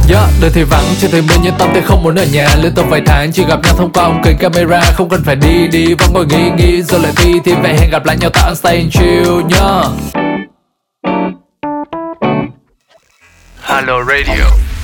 Đời thì vắng, trời thì mưa nhưng tâm thì không muốn ở nhà. Liên tục vài tháng chỉ gặp nhau thông qua ống kính camera. Không cần phải đi, vẫn ngồi nghĩ rồi lại thi về hẹn gặp lại nhau tại stay and chill nhá. Hello Radio.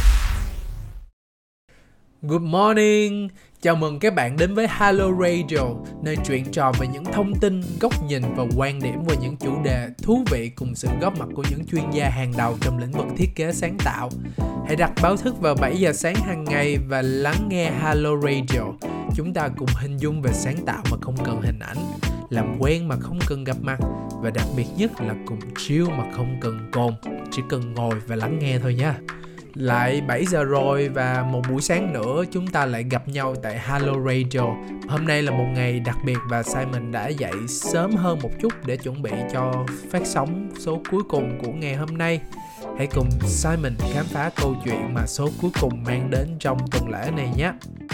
Good morning, chào mừng các bạn đến với Hello Radio, nơi chuyện trò về những thông tin, góc nhìn và quan điểm về những chủ đề thú vị cùng sự góp mặt của những chuyên gia hàng đầu trong lĩnh vực thiết kế sáng tạo. Hãy đặt báo thức vào 7 giờ sáng hàng ngày và lắng nghe Hello Radio. Chúng ta cùng hình dung về sáng tạo mà không cần hình ảnh, làm quen mà không cần gặp mặt, và đặc biệt nhất là cùng chill mà không cần cồn, chỉ cần ngồi và lắng nghe thôi nha. Lại 7 giờ rồi và một buổi sáng nữa chúng ta lại gặp nhau tại Hello Radio. Hôm nay là một ngày đặc biệt và Simon đã dậy sớm hơn một chút để chuẩn bị cho phát sóng số cuối cùng của ngày hôm nay. Hãy cùng Simon khám phá câu chuyện mà số cuối cùng mang đến trong tuần lễ này nhé.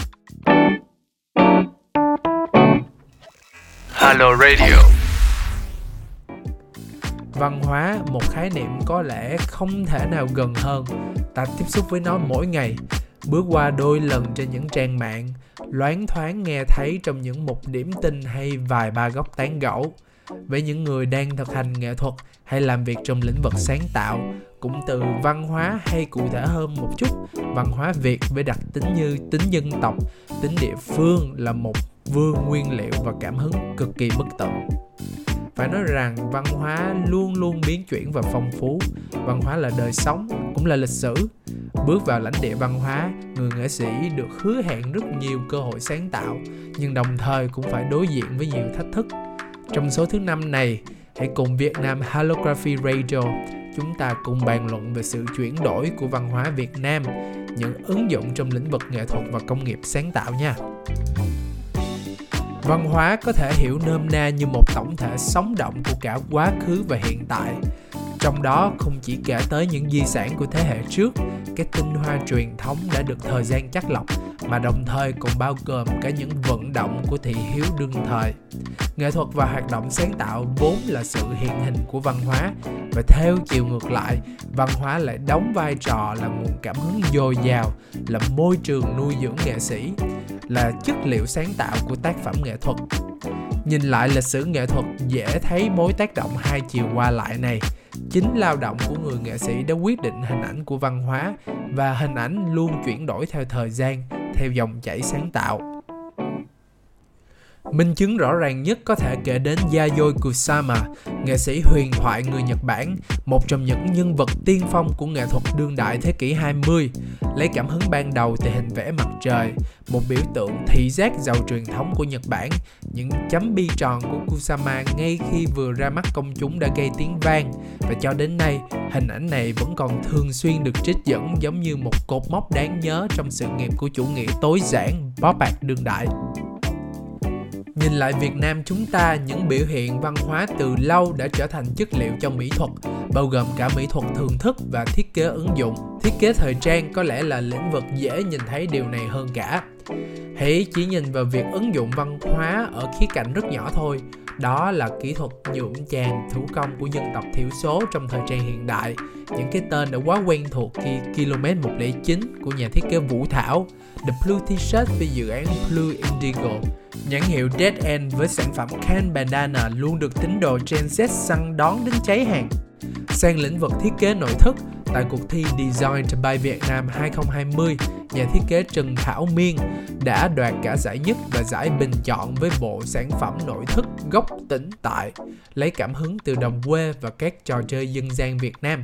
Hello Radio. Văn hóa, một khái niệm có lẽ không thể nào gần hơn. Ta tiếp xúc với nó mỗi ngày, bước qua đôi lần trên những trang mạng, loáng thoáng nghe thấy trong những mục điểm tin hay vài ba góc tán gẫu. Với những người đang thực hành nghệ thuật hay làm việc trong lĩnh vực sáng tạo, cũng từ văn hóa hay cụ thể hơn một chút, văn hóa Việt với đặc tính như tính dân tộc, tính địa phương là một vườn nguyên liệu và cảm hứng cực kỳ bất tận. Phải nói rằng văn hóa luôn luôn biến chuyển và phong phú. Văn hóa là đời sống, cũng là lịch sử. Bước vào lãnh địa văn hóa, người nghệ sĩ được hứa hẹn rất nhiều cơ hội sáng tạo, nhưng đồng thời cũng phải đối diện với nhiều thách thức. Trong số thứ 5 này, hãy cùng Việt Nam Holography Radio, chúng ta cùng bàn luận về sự chuyển đổi của văn hóa Việt Nam, những ứng dụng trong lĩnh vực nghệ thuật và công nghiệp sáng tạo nha. Văn hóa có thể hiểu nôm na như một tổng thể sống động của cả quá khứ và hiện tại. Trong đó không chỉ kể tới những di sản của thế hệ trước, các tinh hoa truyền thống đã được thời gian chắt lọc, mà đồng thời còn bao gồm cả những vận động của thị hiếu đương thời. Nghệ thuật và hoạt động sáng tạo vốn là sự hiện hình của văn hóa, và theo chiều ngược lại, văn hóa lại đóng vai trò là nguồn cảm hứng dồi dào, là môi trường nuôi dưỡng nghệ sĩ, là chất liệu sáng tạo của tác phẩm nghệ thuật. Nhìn lại lịch sử nghệ thuật dễ thấy mối tác động hai chiều qua lại này. Chính lao động của người nghệ sĩ đã quyết định hình ảnh của văn hóa, và hình ảnh luôn chuyển đổi theo thời gian, theo dòng chảy sáng tạo. Minh chứng rõ ràng nhất có thể kể đến Yayoi Kusama, nghệ sĩ huyền thoại người Nhật Bản, một trong những nhân vật tiên phong của nghệ thuật đương đại thế kỷ 20, lấy cảm hứng ban đầu từ hình vẽ mặt trời, một biểu tượng thị giác giàu truyền thống của Nhật Bản. Những chấm bi tròn của Kusama ngay khi vừa ra mắt công chúng đã gây tiếng vang, và cho đến nay, hình ảnh này vẫn còn thường xuyên được trích dẫn giống như một cột mốc đáng nhớ trong sự nghiệp của chủ nghĩa tối giản, pop art đương đại. Nhìn lại Việt Nam chúng ta, những biểu hiện văn hóa từ lâu đã trở thành chất liệu cho mỹ thuật, bao gồm cả mỹ thuật thưởng thức và thiết kế ứng dụng. Thiết kế thời trang có lẽ là lĩnh vực dễ nhìn thấy điều này hơn cả. Hãy chỉ nhìn vào việc ứng dụng văn hóa ở khía cạnh rất nhỏ thôi. Đó là kỹ thuật nhuộm chàm thủ công của dân tộc thiểu số trong thời trang hiện đại. Những cái tên đã quá quen thuộc khi Km 109 của nhà thiết kế Vũ Thảo, The Blue T-shirt với dự án Blue Indigo, nhãn hiệu Dead End với sản phẩm Can Bandana luôn được tín đồ Gen Z săn đón đến cháy hàng. Sang lĩnh vực thiết kế nội thất, tại cuộc thi Design by Vietnam 2020, nhà thiết kế Trần Thảo Miên đã đoạt cả giải nhất và giải bình chọn với bộ sản phẩm nội thất gốc tĩnh tại, lấy cảm hứng từ đồng quê và các trò chơi dân gian Việt Nam.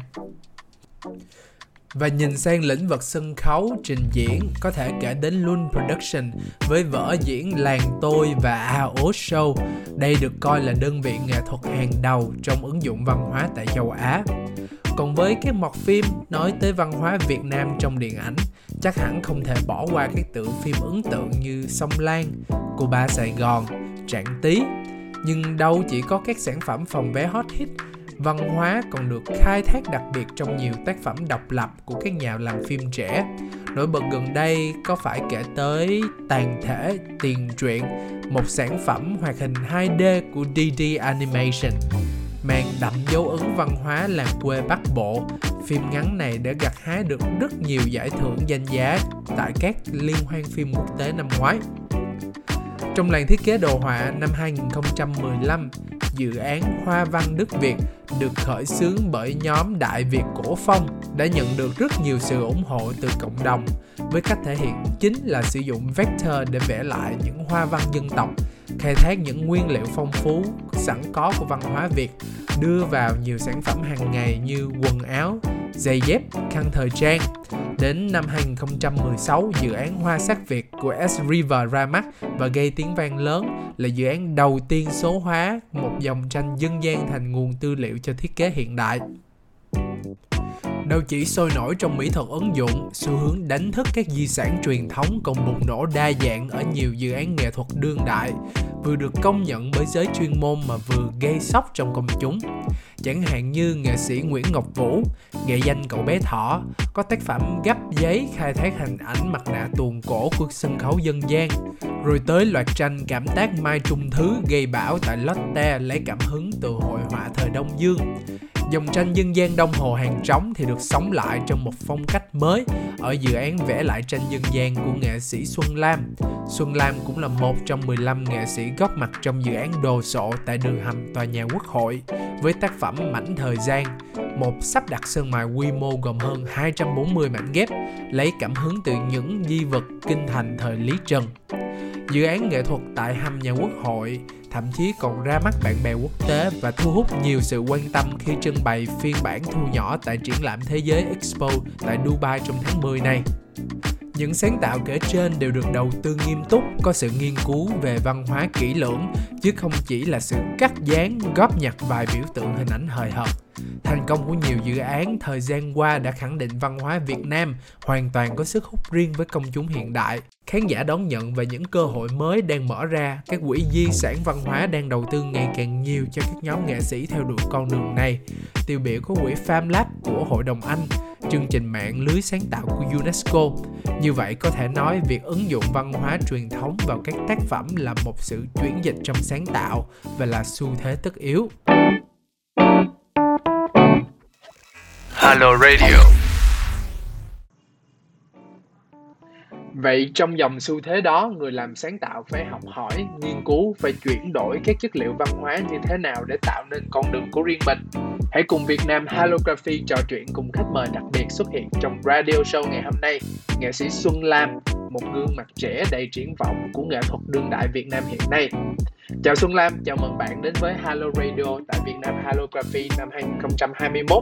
Và nhìn sang lĩnh vực sân khấu, trình diễn, có thể kể đến Lun Production với vở diễn Làng Tôi và AO Show. Đây được coi là đơn vị nghệ thuật hàng đầu trong ứng dụng văn hóa tại châu Á. Còn với các mọt phim nói tới văn hóa Việt Nam trong điện ảnh, chắc hẳn không thể bỏ qua các tựa phim ấn tượng như Sông Lan, Cô Ba Sài Gòn, Trạng Tí. Nhưng đâu chỉ có các sản phẩm phòng vé hot hit, văn hóa còn được khai thác đặc biệt trong nhiều tác phẩm độc lập của các nhà làm phim trẻ. Nổi bật gần đây có phải kể tới Tàn Thể Tiền Truyện, một sản phẩm hoạt hình 2D của DD Animation. mang đậm dấu ấn văn hóa làng quê Bắc Bộ. Phim ngắn này đã gặt hái được rất nhiều giải thưởng danh giá tại các liên hoan phim quốc tế năm ngoái. Trong làng thiết kế đồ họa năm 2015, dự án Hoa văn Đức Việt được khởi xướng bởi nhóm Đại Việt Cổ Phong đã nhận được rất nhiều sự ủng hộ từ cộng đồng, với cách thể hiện chính là sử dụng vector để vẽ lại những hoa văn dân tộc, khai thác những nguyên liệu phong phú sẵn có của văn hóa Việt, đưa vào nhiều sản phẩm hàng ngày như quần áo, giày dép, khăn thời trang. Đến năm 2016, dự án Hoa sắc Việt của S. River ra mắt và gây tiếng vang lớn, là dự án đầu tiên số hóa một dòng tranh dân gian thành nguồn tư liệu cho thiết kế hiện đại. Đâu chỉ sôi nổi trong mỹ thuật ứng dụng, xu hướng đánh thức các di sản truyền thống còn bùng nổ đa dạng ở nhiều dự án nghệ thuật đương đại, vừa được công nhận bởi giới chuyên môn mà vừa gây sốc trong công chúng. Chẳng hạn như nghệ sĩ Nguyễn Ngọc Vũ, nghệ danh cậu bé thỏ, có tác phẩm gấp giấy khai thác hình ảnh mặt nạ tuồng cổ của sân khấu dân gian, rồi tới loạt tranh cảm tác Mai Trung Thứ gây bão tại Lotte lấy cảm hứng từ hội họa thời Đông Dương. Dòng tranh dân gian Đông Hồ Hàng Trống thì được sống lại trong một phong cách mới ở dự án vẽ lại tranh dân gian của nghệ sĩ Xuân Lam. Xuân Lam cũng là một trong 15 nghệ sĩ góp mặt trong dự án đồ sộ tại đường hầm tòa nhà Quốc hội với tác phẩm Mảnh Thời gian, một sắp đặt sơn mài quy mô gồm hơn 240 mảnh ghép, lấy cảm hứng từ những di vật kinh thành thời Lý Trần. Dự án nghệ thuật tại hầm nhà Quốc hội thậm chí còn ra mắt bạn bè quốc tế và thu hút nhiều sự quan tâm khi trưng bày phiên bản thu nhỏ tại triển lãm Thế giới Expo tại Dubai trong tháng 10 này. Những sáng tạo kể trên đều được đầu tư nghiêm túc, có sự nghiên cứu về văn hóa kỹ lưỡng, chứ không chỉ là sự cắt dán, góp nhặt vài biểu tượng hình ảnh hời hợt. Thành công của nhiều dự án thời gian qua đã khẳng định văn hóa Việt Nam hoàn toàn có sức hút riêng với công chúng hiện đại. Khán giả đón nhận về những cơ hội mới đang mở ra, các quỹ di sản văn hóa đang đầu tư ngày càng nhiều cho các nhóm nghệ sĩ theo đuổi con đường này. Tiêu biểu có quỹ FamLab của Hội đồng Anh, chương trình mạng lưới sáng tạo của UNESCO. Như vậy có thể nói việc ứng dụng văn hóa truyền thống vào các tác phẩm là một sự chuyển dịch trong sáng tạo và là xu thế tất yếu. Hello Radio. Vậy trong dòng xu thế đó, người làm sáng tạo phải học hỏi, nghiên cứu, phải chuyển đổi các chất liệu văn hóa như thế nào để tạo nên con đường của riêng mình. Hãy cùng Việt Nam Holography trò chuyện cùng khách mời đặc biệt xuất hiện trong radio show ngày hôm nay, nghệ sĩ Xuân Lam, một gương mặt trẻ đầy triển vọng của nghệ thuật đương đại Việt Nam hiện nay. Chào Xuân Lam, chào mừng bạn đến với Hello Radio tại Việt Nam Holography năm 2021.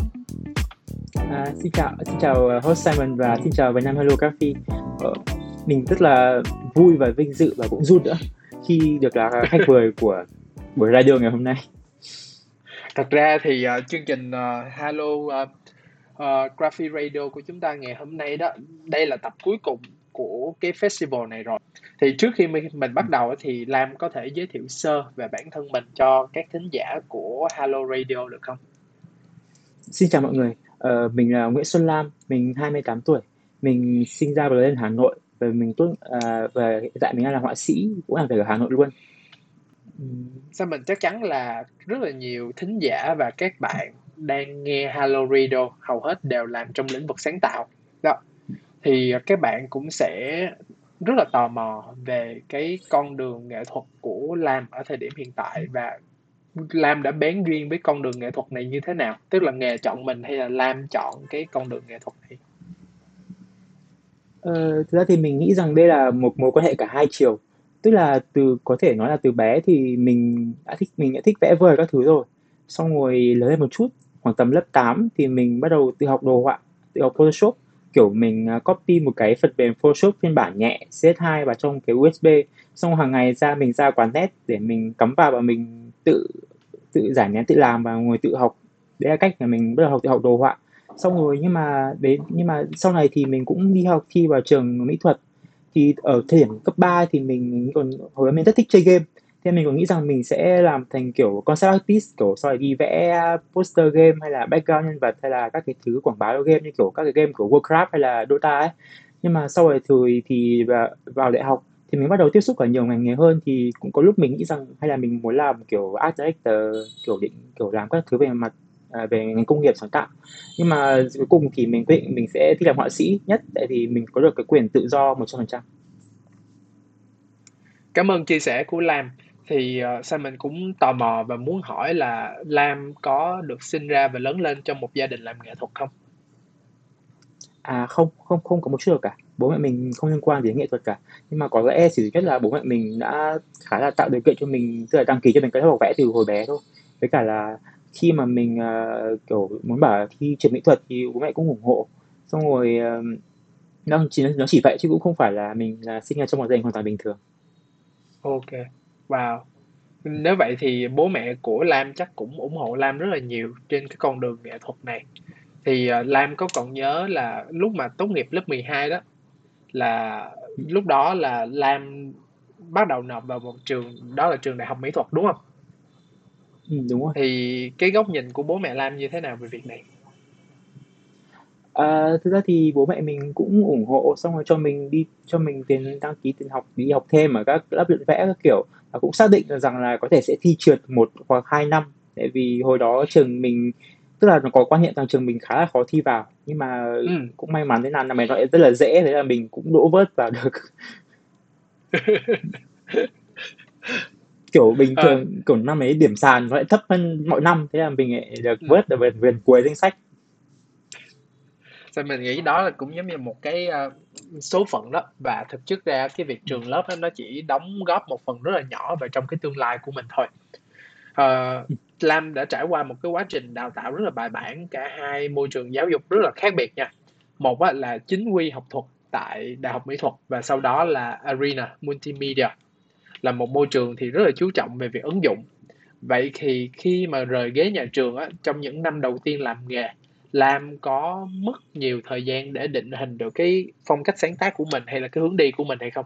Xin chào host Simon và xin chào Việt Nam Holography. Mình rất là vui và vinh dự và cũng run nữa khi được là khách mời của buổi radio ngày hôm nay. Thật ra thì chương trình Holography Radio của chúng ta ngày hôm nay đó, đây là tập cuối cùng của cái festival này rồi. Thì trước khi mình bắt đầu thì Lam có thể giới thiệu sơ về bản thân mình cho các thính giả của Hello Radio được không? Xin chào mọi người. Mình là Nguyễn Xuân Lam, mình 28 tuổi. Mình sinh ra và lớn lên Hà Nội và và hiện tại mình đang là họa sĩ, cũng làm việc ở Hà Nội luôn. Sao mình chắc chắn là rất là nhiều thính giả và các bạn đang nghe Hello Radio hầu hết đều làm trong lĩnh vực sáng tạo đó. Thì các bạn cũng sẽ rất là tò mò về cái con đường nghệ thuật của Lam ở thời điểm hiện tại, và Lam đã bén duyên với con đường nghệ thuật này như thế nào? Tức là nghề chọn mình hay là Lam chọn cái con đường nghệ thuật này? Thực ra thì mình nghĩ rằng đây là một mối quan hệ cả hai chiều. Tức là có thể nói là từ bé thì mình đã thích vẽ vời các thứ rồi. Xong rồi lớn lên một chút, khoảng tầm lớp 8 thì mình bắt đầu tự học đồ họa, tự học Photoshop. Kiểu mình copy một cái phần mềm Photoshop phiên bản nhẹ CS2 vào trong cái USB. Xong hàng ngày mình ra quán net để mình cắm vào và mình tự giải nén, tự làm và ngồi tự học. Đấy là cách mà mình bắt đầu tự học đồ họa. Xong rồi nhưng mà sau này thì mình cũng đi học, thi vào trường mỹ thuật. Thì ở thời điểm cấp 3 thì mình còn hồi đó mình rất thích chơi game. Thế mình còn nghĩ rằng mình sẽ làm thành kiểu concept artist, kiểu sau này đi vẽ poster game hay là background nhân vật hay là các cái thứ quảng bá cho game như kiểu các cái game của Warcraft hay là Dota ấy. Nhưng mà sau này thì vào đại học thì mình bắt đầu tiếp xúc ở nhiều ngành nghề hơn, thì cũng có lúc mình nghĩ rằng hay là mình muốn làm kiểu art director, kiểu làm các thứ về mặt về ngành công nghiệp sáng tạo. Nhưng mà cuối cùng thì mình quyết định mình sẽ thích làm họa sĩ nhất, tại vì mình có được cái quyền tự do 100%. Cảm ơn chia sẻ của Lam. Thì Simon cũng tò mò và muốn hỏi là Lam có được sinh ra và lớn lên trong một gia đình làm nghệ thuật không? À, không, không, không có một chút nào cả. Bố mẹ mình không liên quan đến nghệ thuật cả. Nhưng mà có lẽ chỉ duy nhất là bố mẹ mình đã khá là tạo điều kiện cho mình, tức là đăng ký cho mình cái lớp học vẽ từ hồi bé thôi. Với cả là khi mà mình kiểu muốn bảo thi trường mỹ thuật thì bố mẹ cũng ủng hộ. Xong rồi nó chỉ vậy chứ cũng không phải là mình là sinh ra trong một gia đình hoàn toàn bình thường. Ok, wow. Nếu vậy thì bố mẹ của Lam chắc cũng ủng hộ Lam rất là nhiều trên cái con đường nghệ thuật này. Thì Lam có còn nhớ là lúc mà tốt nghiệp lớp 12 đó, là lúc đó là Lam bắt đầu nộp vào một trường, đó là trường Đại học Mỹ thuật đúng không? Đúng rồi. Thì cái góc nhìn của bố mẹ Lam như thế nào về việc này? Thực ra thì bố mẹ mình cũng ủng hộ, xong rồi cho mình tiền đăng ký tiền học, đi học thêm ở các lớp luyện vẽ các kiểu, và cũng xác định được rằng là có thể sẽ thi trượt 1 hoặc 2 năm, tại vì hồi đó trường mình, tức là nó có quan niệm rằng trường mình khá là khó thi vào, nhưng mà Ừ. cũng may mắn thế nào năm này nó lại rất là dễ, thế là mình cũng đỗ vớt vào được. Kiểu bình Ờ, thường kiểu năm ấy điểm sàn nó lại thấp hơn mọi năm, thế là mình lại được ừ. vớt ở gần cuối danh sách. Thì mình nghĩ đó là cũng giống như một cái số phận đó, và thực chất ra cái việc trường lớp đó, nó chỉ đóng góp một phần rất là nhỏ vào trong cái tương lai của mình thôi. Ờ, Lam đã trải qua một cái quá trình đào tạo rất là bài bản, cả hai môi trường giáo dục rất là khác biệt nha. Một á, là chính quy học thuật tại Đại học Mỹ thuật, và sau đó là Arena Multimedia, là một môi trường thì rất là chú trọng về việc ứng dụng. Vậy thì khi mà rời ghế nhà trường á, trong những năm đầu tiên làm nghề, Lam có mất nhiều thời gian để định hình được cái phong cách sáng tác của mình hay là cái hướng đi của mình hay không?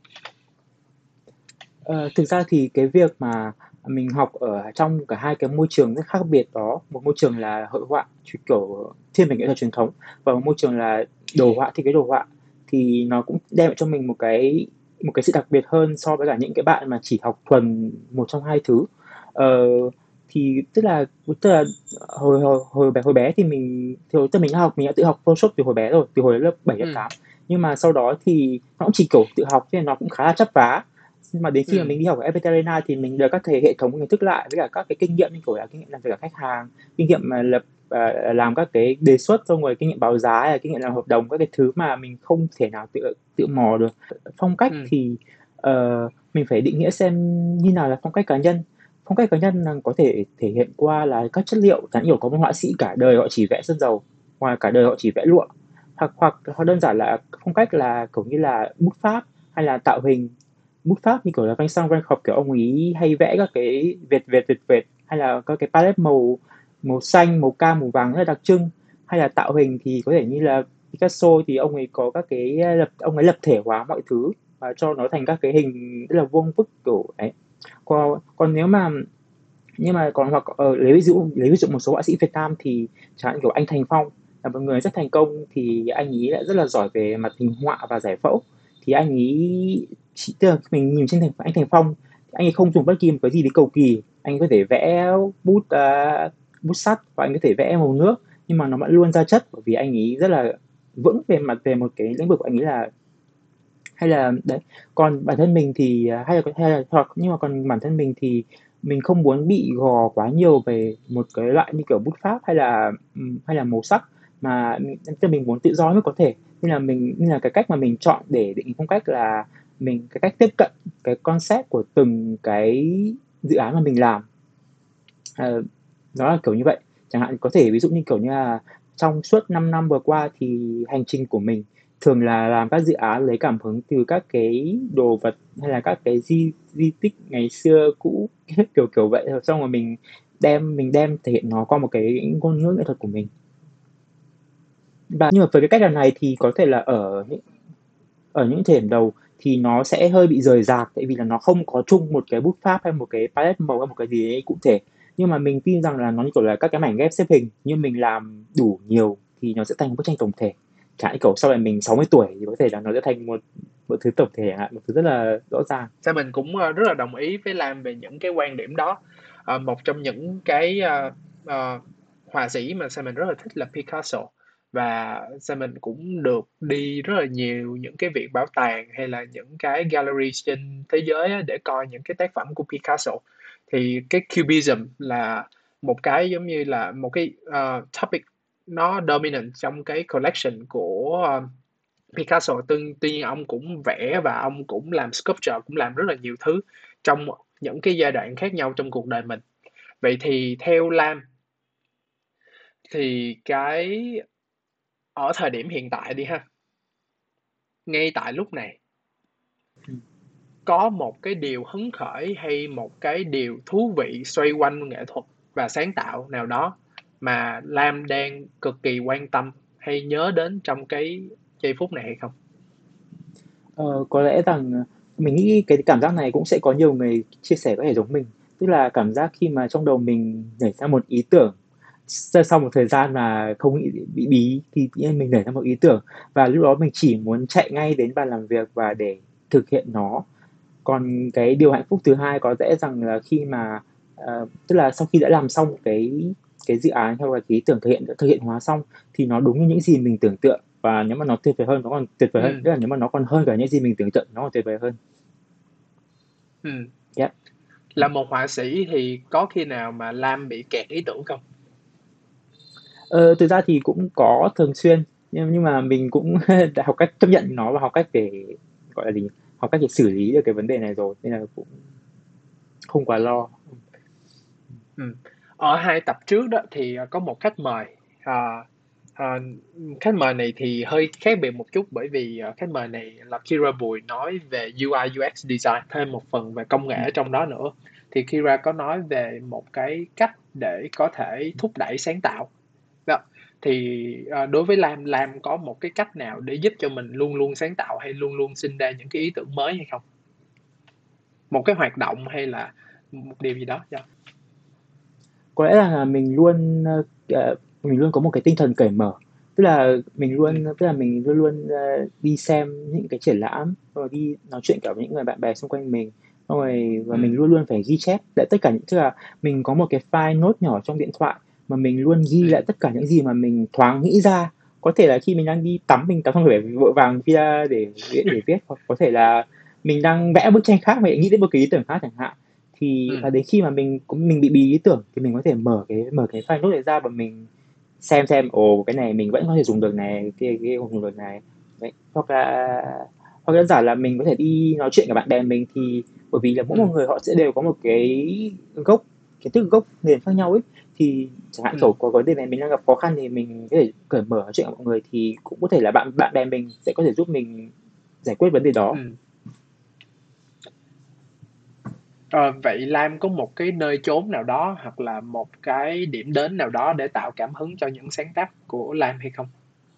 Thực ra thì cái việc mà mình học ở trong cả hai cái môi trường rất khác biệt đó, một môi trường là hội họa kiểu thiên về nghệ thuật truyền thống, và một môi trường là đồ họa, thiết kế đồ họa, thì nó cũng đem lại cho mình một cái sự đặc biệt hơn so với cả những cái bạn mà chỉ học thuần một trong hai thứ. Ờ, thì tức là hồi bé thì mình đã tự học Photoshop từ hồi bé rồi, từ hồi lớp 7 lớp Ừ, 8. Nhưng mà sau đó thì nó cũng chỉ kiểu tự học, cho nên nó cũng khá là chắp vá. Nhưng mà đến khi mà ừ, mình đi học ở FPT Arena thì mình được các thầy hệ thống kiến thức lại, với cả các cái kinh nghiệm như kiểu là kinh nghiệm làm việc với cả khách hàng, kinh nghiệm mà làm các cái đề xuất, xong rồi kinh nghiệm báo giá, hay là kinh nghiệm làm hợp đồng, các cái thứ mà mình không thể nào tự tự mò được. Phong cách ừ, thì mình phải định nghĩa xem như nào là phong cách cá nhân. Phong cách cá nhân là có thể thể hiện qua là các chất liệu, chẳng hiểu có một họa sĩ cả đời họ chỉ vẽ sơn dầu, hoặc cả đời họ chỉ vẽ lụa, hoặc đơn giản là phong cách là kiểu như là bút pháp, hay là tạo hình. Bút pháp như kiểu là Vincent Van Gogh, kiểu ông ấy hay vẽ các cái vệt, hay là các cái palette màu màu xanh, màu cam, màu vàng rất là đặc trưng. Hay là tạo hình thì có thể như là Picasso, thì ông ấy có các cái ông ấy lập thể hóa mọi thứ và cho nó thành các cái hình rất là vuông vức kiểu ấy. Còn nếu mà nhưng mà còn hoặc lấy ví dụ một số họa sĩ Việt Nam thì chẳng hạn kiểu anh Thành Phong là một người rất thành công, thì anh ấy lại rất là giỏi về mặt hình họa và giải phẫu. Thì anh ấy tức là mình nhìn trên anh Thành Phong, anh ấy không dùng bất kỳ một cái gì để cầu kỳ, anh có thể vẽ bút sắt, và anh có thể vẽ màu nước, nhưng mà nó vẫn luôn ra chất, bởi vì anh ấy rất là vững về một cái lĩnh vực của anh ấy là, hay là đấy. Còn bản thân mình thì hay là hoặc nhưng mà còn bản thân mình thì mình không muốn bị gò quá nhiều về một cái loại như kiểu bút pháp, hay là màu sắc, mà mình muốn tự do nhất có thể. Nên là cái cách mà mình chọn để định phong cách là cái cách tiếp cận cái concept của từng cái dự án mà mình làm. Ờ, nó là kiểu như vậy. Chẳng hạn có thể ví dụ như kiểu như là trong suốt 5 năm vừa qua thì hành trình của mình thường là làm các dự án lấy cảm hứng từ các cái đồ vật, hay là các cái di tích ngày xưa cũ, kiểu kiểu vậy, rồi xong rồi mình đem thể hiện nó qua một cái ngôn ngữ nghệ thuật của mình. Và nhưng mà với cái cách làm này thì có thể là ở những thời điểm đầu thì nó sẽ hơi bị rời rạc, tại vì là nó không có chung một cái bút pháp, hay một cái palette màu, hay một cái gì đấy cụ thể. Nhưng mà mình tin rằng là nó như kiểu là các cái mảnh ghép xếp hình, nhưng mình làm đủ nhiều thì nó sẽ thành một bức tranh tổng thể. Chẳng hạn kiểu sau này mình 60 tuổi thì có thể là nó sẽ thành một thứ tổng thể chẳng hạn, một thứ rất là rõ ràng. Mình cũng rất là đồng ý với Lam về những cái quan điểm đó. Một trong những cái họa sĩ mà mình rất là thích là Picasso, và mình cũng được đi rất là nhiều những cái viện bảo tàng hay là những cái gallery trên thế giới á, để coi những cái tác phẩm của Picasso. Thì cái Cubism là một cái giống như là một cái topic nó dominant trong cái collection của Picasso. Tuy nhiên ông cũng vẽ và ông cũng làm sculpture, cũng làm rất là nhiều thứ trong những cái giai đoạn khác nhau trong cuộc đời mình. Vậy thì theo Lam thì cái ở thời điểm hiện tại đi ha, ngay tại lúc này, có một cái điều hứng khởi hay một cái điều thú vị xoay quanh nghệ thuật và sáng tạo nào đó mà Lam đang cực kỳ quan tâm hay nhớ đến trong cái giây phút này hay không? Có lẽ rằng mình nghĩ cái cảm giác này cũng sẽ có nhiều người chia sẻ có thể giống mình. Tức là cảm giác khi mà trong đầu mình nảy ra một ý tưởng, sau một thời gian mà không nghĩ bị bí thì tự nhiên mình nảy ra một ý tưởng, và lúc đó mình chỉ muốn chạy ngay đến bàn làm việc và để thực hiện nó. Còn cái điều hạnh phúc thứ hai có lẽ rằng là khi mà tức là sau khi đã làm xong cái dự án hay là cái ý tưởng thực hiện hóa xong thì nó đúng như những gì mình tưởng tượng, và nếu mà nó tuyệt vời hơn, nó còn tuyệt vời hơn, Ừ, tức là nếu mà nó còn hơn cả những gì mình tưởng tượng, nó còn tuyệt vời hơn. ừ. Yeah. Là một họa sĩ thì có khi nào mà Lam bị kẹt ý tưởng không? Thực ra thì cũng có thường xuyên, nhưng mà mình cũng đã học cách chấp nhận nó và học cách để, gọi là gì nhỉ? Học cách để xử lý được cái vấn đề này rồi, nên là cũng không quá lo. Ừ. Ở hai tập trước đó thì có một khách mời. À, à, khách mời này thì hơi khác biệt một chút, bởi vì khách mời này là Kira Bùi, nói về UI UX design, thêm một phần về công nghệ trong đó nữa. Thì Kira có nói về một cái cách để có thể thúc đẩy sáng tạo. Đó. Thì đối với Lam có một cái cách nào để giúp cho mình luôn luôn sáng tạo hay luôn luôn sinh ra những cái ý tưởng mới hay không? Một cái hoạt động hay là một điều gì đó? Yeah. Có lẽ là mình luôn có một cái tinh thần cởi mở, tức là Ừ. mình luôn luôn đi xem những cái triển lãm, rồi đi nói chuyện cả với những người bạn bè xung quanh mình, xong rồi và mình Ừ. luôn luôn phải ghi chép lại tất cả những, tức là mình có một cái file note nhỏ trong điện thoại mà mình luôn ghi lại Ừ. tất cả những gì mà mình thoáng nghĩ ra. Có thể là khi mình đang đi tắm, mình tắm xong rồi phải vội vàng ghi ra để viết, hoặc có thể là mình đang vẽ bức tranh khác mà lại nghĩ đến một cái ý tưởng khác chẳng hạn. Thì Ừ. và đến khi mà mình bị bí ý tưởng thì mình có thể mở cái file note này ra và mình xem ồ, cái này mình vẫn có thể dùng được này, kia không dùng được này. Đấy. Hoặc là đơn giản là mình có thể đi nói chuyệnกับbạn bè mình, thì bởi vì là mỗi một Ừ. người họ sẽ đều có một cái gốc kiến thức, gốc nền khác nhau ấy, thì chẳng hạn Ừ. kiểu có vấn đề này mình đang gặp khó khăn thì mình có thể cởi mở nói chuyện với mọi người, thì cũng có thể là bạn bạn bè mình sẽ có thể giúp mình giải quyết vấn đề đó. Ừ. Vậy Lam có một cái nơi chốn nào đó hoặc là một cái điểm đến nào đó để tạo cảm hứng cho những sáng tác của Lam hay không?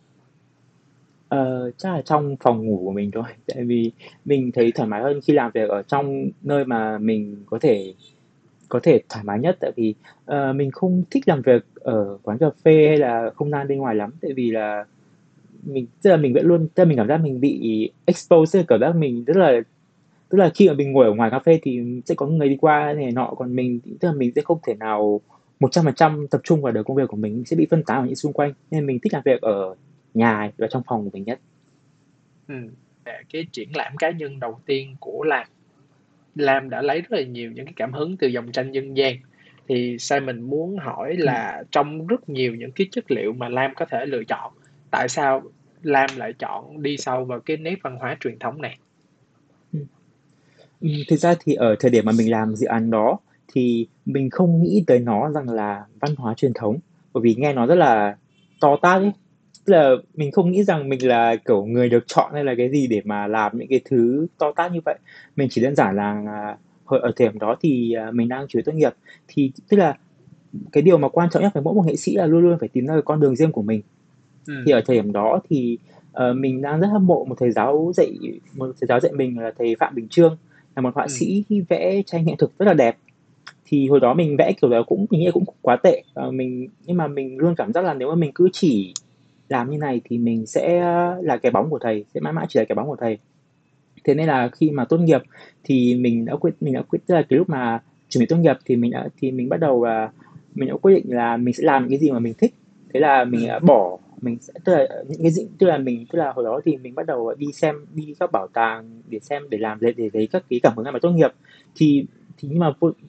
Chắc là trong phòng ngủ của mình thôi, tại vì mình thấy thoải mái hơn khi làm việc ở trong nơi mà mình có thể thoải mái nhất. Tại vì mình không thích làm việc ở quán cà phê hay là không gian bên ngoài lắm, tại vì là tức là mình vẫn luôn, tức là mình cảm giác mình bị expose, cảm giác mình rất là, tức là khi mà mình ngồi ở ngoài cà phê thì sẽ có người đi qua này nọ, còn mình tức là mình sẽ không thể nào 100% tập trung vào đời công việc của mình sẽ bị phân tán ở những xung quanh, nên mình thích làm việc ở nhà và trong phòng của mình nhất. Ừ. Cái triển lãm cá nhân đầu tiên của Lam đã lấy rất là nhiều những cái cảm hứng từ dòng tranh dân gian. Thì Simon muốn hỏi Ừ. là trong rất nhiều những cái chất liệu mà Lam có thể lựa chọn, tại sao Lam lại chọn đi sâu vào cái nét văn hóa truyền thống này? Ừ. Thực ra thì ở thời điểm mà mình làm dự án đó thì mình không nghĩ tới nó rằng là văn hóa truyền thống, bởi vì nghe nó rất là to tát ấy. Tức là mình không nghĩ rằng mình là kiểu người được chọn hay là cái gì để mà làm những cái thứ to tát như vậy. Mình chỉ đơn giản là hồi ở thời điểm đó thì mình đang chuẩn bị tốt nghiệp, thì tức là cái điều mà quan trọng nhất với mỗi một nghệ sĩ là luôn luôn phải tìm ra cái con đường riêng của mình. Thì Ừ. ở thời điểm đó thì mình đang rất hâm mộ một thầy giáo dạy mình là thầy Phạm Bình Trương, là một họa Ừ. sĩ vẽ tranh nghệ thuật rất là đẹp. Thì hồi đó mình vẽ kiểu đó cũng, mình nghĩ cũng không quá tệ, nhưng mà mình luôn cảm giác là nếu mà mình cứ chỉ làm như này thì mình sẽ là cái bóng của thầy, sẽ mãi mãi chỉ là cái bóng của thầy. Thế nên là khi mà tốt nghiệp thì mình đã quyết tức là cái lúc mà chuẩn bị tốt nghiệp thì mình bắt đầu là mình đã quyết định là mình sẽ làm những cái gì mà mình thích. Thế là mình Ừm, đã bỏ mình sẽ tức là những cái gì tức là hồi đó thì mình bắt đầu đi các bảo tàng để xem để lấy các cái cảm hứng mà tốt nghiệp. Thì nhưng mà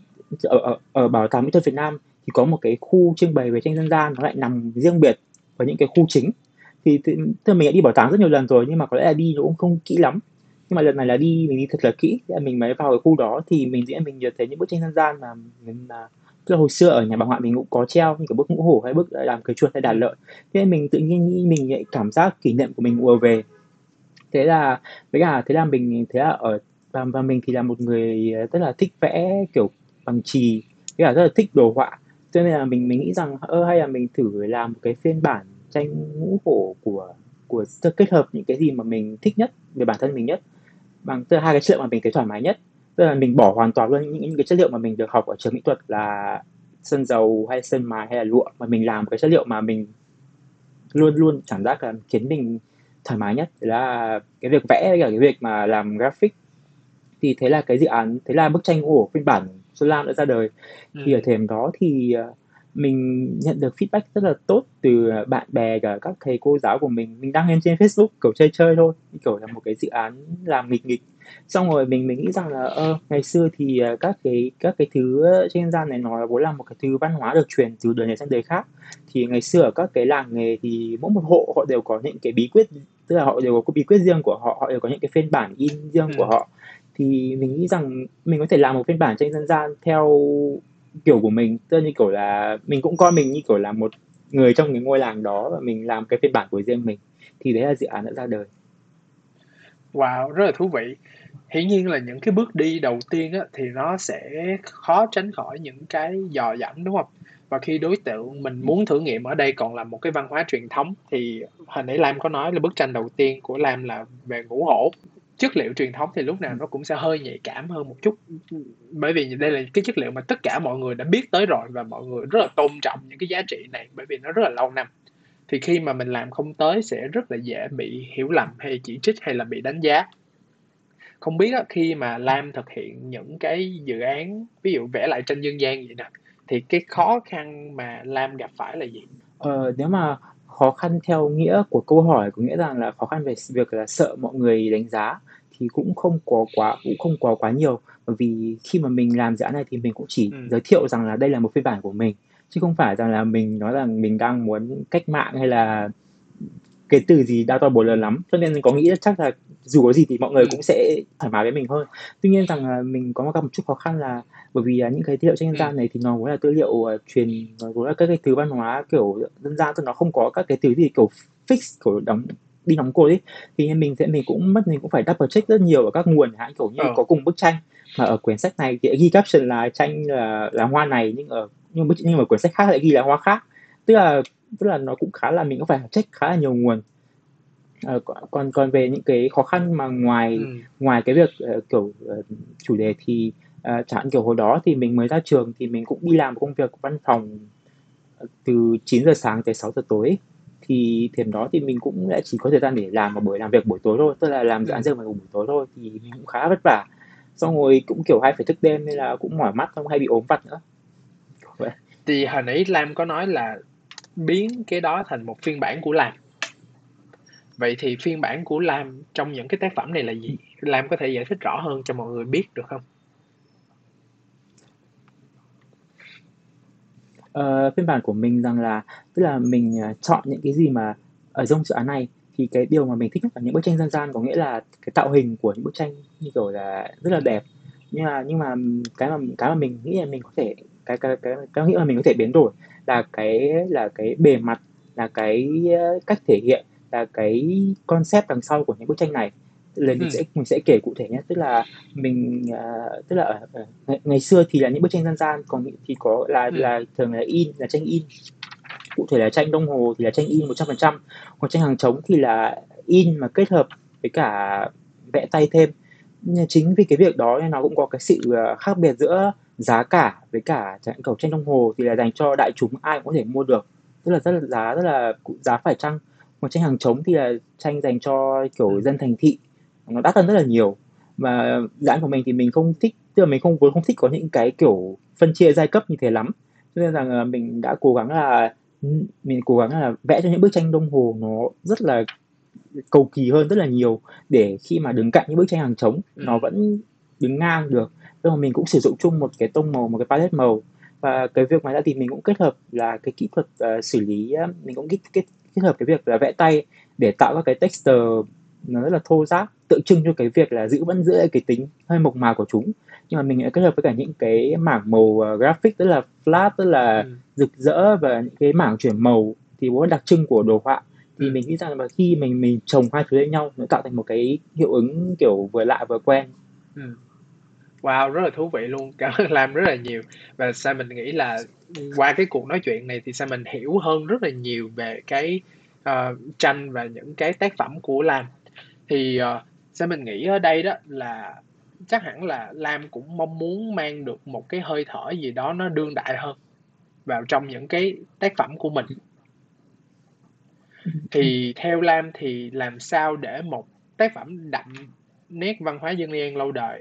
ở Bảo tàng Mỹ thuật Việt Nam thì có một cái khu trưng bày về tranh dân gian, nó lại nằm riêng biệt ở những cái khu chính. Tức là mình đã đi bảo tàng rất nhiều lần rồi nhưng mà có lẽ là đi nó cũng không kỹ lắm. Nhưng mà lần này là mình đi thật là kỹ. Thế là mình mới vào cái khu đó thì mình nhìn thấy những bức tranh dân gian mà tức là hồi xưa ở nhà bà ngoại mình cũng có treo, như kiểu bức ngũ hổ hay bức làm cờ chuột hay đàn ừm, lợn. Thế nên mình tự nhiên nghĩ mình lại cảm giác kỷ niệm của mình ùa về. Thế là thế là và mình thì là một người rất là thích vẽ kiểu bằng chì, với cả rất là thích đồ họa. Cho nên là mình nghĩ rằng hay là mình thử làm một cái phiên bản tranh ngũ hổ của kết hợp những cái gì mà mình thích nhất về bản thân mình nhất, tức là hai cái chất liệu mà mình thấy thoải mái nhất. Tức là mình bỏ hoàn toàn luôn những cái chất liệu mà mình được học ở trường mỹ thuật là sơn dầu hay sơn mài hay là lụa, mà mình làm một cái chất liệu mà mình luôn luôn cảm giác là khiến mình thoải mái nhất. Đấy là cái việc vẽ với cả cái việc mà làm graphic. Thì thế là bức tranh của phiên bản Xuân Lam đã ra đời. Thì ở ừm. thời điểm đó thì mình nhận được feedback rất là tốt từ bạn bè cả các thầy cô giáo của mình đăng lên trên Facebook kiểu chơi chơi thôi, như kiểu là một cái dự án làm nghịch nghịch. Xong rồi mình nghĩ rằng là ngày xưa thì các cái thứ trên gian này nó vốn là một cái thứ văn hóa được truyền từ đời này sang đời khác. Thì ngày xưa ở các cái làng nghề thì mỗi một hộ họ đều có những cái bí quyết, tức là họ đều có bí quyết riêng của họ, họ đều có những cái phiên bản in riêng của họ. Thì mình nghĩ rằng mình có thể làm một phiên bản tranh dân gian theo kiểu của mình, tức là như kiểu là mình cũng coi mình như kiểu là một người trong cái ngôi làng đó và mình làm cái phiên bản của riêng mình. Thì đấy là dự án đã ra đời. Wow, rất là thú vị. Hiển nhiên là những cái bước đi đầu tiên á, thì nó sẽ khó tránh khỏi những cái dò dẫm, đúng không? Và khi đối tượng mình muốn thử nghiệm ở đây còn là một cái văn hóa truyền thống, thì hồi nãy Lam có nói là bức tranh đầu tiên của Lam là về ngũ hổ. Chất liệu truyền thống thì lúc nào nó cũng sẽ hơi nhạy cảm hơn một chút, bởi vì đây là cái chất liệu mà tất cả mọi người đã biết tới rồi và mọi người rất là tôn trọng những cái giá trị này bởi vì nó rất là lâu năm. Thì khi mà mình làm không tới sẽ rất là dễ bị hiểu lầm hay chỉ trích hay là bị đánh giá. Không biết á, khi mà Lam thực hiện những cái dự án ví dụ vẽ lại tranh dân gian vậy nè, thì cái khó khăn mà Lam gặp phải là gì? Nếu mà khó khăn theo nghĩa của câu hỏi có nghĩa rằng là khó khăn về việc là sợ mọi người đánh giá thì cũng không quá nhiều. Bởi vì khi mà mình làm dự án này thì mình cũng chỉ Ừm, giới thiệu rằng là đây là một phiên bản của mình, chứ không phải rằng là mình nói rằng mình đang muốn cách mạng hay là cái từ gì đao to búa lớn lắm. Cho nên mình có nghĩ chắc là dù có gì thì mọi người ừm, cũng sẽ thoải mái với mình hơn. Tuy nhiên rằng là mình gặp một chút khó khăn là bởi vì những cái tư liệu tranh dân ừm, gian này thì nó vốn là tư liệu nó vốn là các cái thứ văn hóa kiểu dân gian, tức nó không có các cái thứ gì kiểu fix, kiểu đóng cột ấy. Thì mình cũng phải double check rất nhiều ở các nguồn, chẳng hạn kiểu như ờ, có cùng bức tranh mà ở quyển sách này thì ghi caption là tranh là hoa này, nhưng mà quyển sách khác lại ghi là hoa khác. Tức là nó cũng khá là mình cũng phải check khá là nhiều nguồn. Còn còn về những cái khó khăn mà ngoài ừm, ngoài cái việc chủ đề thì chẳng hạn kiểu hồi đó thì mình mới ra trường thì mình cũng đi làm một công việc văn phòng từ 9 giờ sáng tới 6 giờ tối. Thì thềm đó thì mình cũng lại chỉ có thời gian để làm một buổi làm việc buổi tối thôi, tức là làm dự án ừm. riêng vào buổi tối thôi, thì mình cũng khá vất vả. Xong rồi cũng kiểu hay phải thức đêm nên là cũng mỏi mắt, xong hay bị ốm vặt nữa. Vậy. Thì hồi nãy Lam có nói là biến cái đó thành một phiên bản của Lam. Vậy thì phiên bản của Lam trong những cái tác phẩm này là gì? Lam có thể giải thích rõ hơn cho mọi người biết được không? Phiên bản của mình rằng là tức là mình chọn những cái gì mà ở trong dự án này, thì cái điều mà mình thích nhất ở những bức tranh dân gian có nghĩa là cái tạo hình của những bức tranh như kiểu là rất là đẹp. Nhưng mà cái mà mình nghĩ là mình có thể cái nghĩ là mình có thể biến đổi là cái bề mặt, là cái cách thể hiện, là cái concept đằng sau của những bức tranh này. Là mình Ừm, sẽ mình sẽ kể cụ thể nhé. Tức là ngày xưa thì là những bức tranh dân gian, còn thì có ừm, là thường là tranh in. Cụ thể là tranh đồng hồ thì là tranh in 100%, còn tranh hàng trống thì là in mà kết hợp với cả vẽ tay thêm. Nhưng chính vì cái việc đó nên nó cũng có cái sự khác biệt giữa giá cả với cả cầu tranh đồng hồ thì là dành cho đại chúng ai cũng có thể mua được, tức là giá phải chăng. Còn tranh hàng trống thì là tranh dành cho kiểu ừm, dân thành thị, nó đắt hơn rất là nhiều. Mà dự án của mình thì mình không thích, tức là mình không vốn không thích có những cái kiểu phân chia giai cấp như thế lắm, cho nên rằng mình đã cố gắng là mình cố gắng là vẽ cho những bức tranh đồng hồ nó rất là cầu kỳ hơn rất là nhiều, để khi mà đứng cạnh những bức tranh hàng trống nó vẫn đứng ngang được. Nhưng mà mình cũng sử dụng chung một cái tông màu, một cái palette màu, và cái việc ngoài ra thì mình cũng kết hợp là cái kỹ thuật xử lý mình cũng kết hợp cái việc là vẽ tay để tạo các cái texture nó rất là thô ráp, tượng trưng cho cái việc là vẫn giữ cái tính hơi mộc mạc của chúng, nhưng mà mình lại kết hợp với cả những cái mảng màu graphic rất là flat, rất là Ừ. rực rỡ, và những cái mảng chuyển màu thì vốn đặc trưng của đồ họa. Thì Ừ. mình nghĩ rằng là khi mình chồng hai thứ lên nhau nó tạo thành một cái hiệu ứng kiểu vừa lạ vừa quen. Ừ. Wow, rất là thú vị luôn. Cảm ơn Lam rất là nhiều. Và Simon nghĩ là qua cái cuộc nói chuyện này thì Simon hiểu hơn rất là nhiều về cái tranh và những cái tác phẩm của Lam. Thì Simon nghĩ ở đây đó là chắc hẳn là Lam cũng mong muốn mang được một cái hơi thở gì đó nó đương đại hơn vào trong những cái tác phẩm của mình. Thì theo Lam thì làm sao để một tác phẩm đậm nét văn hóa dân gian lâu đời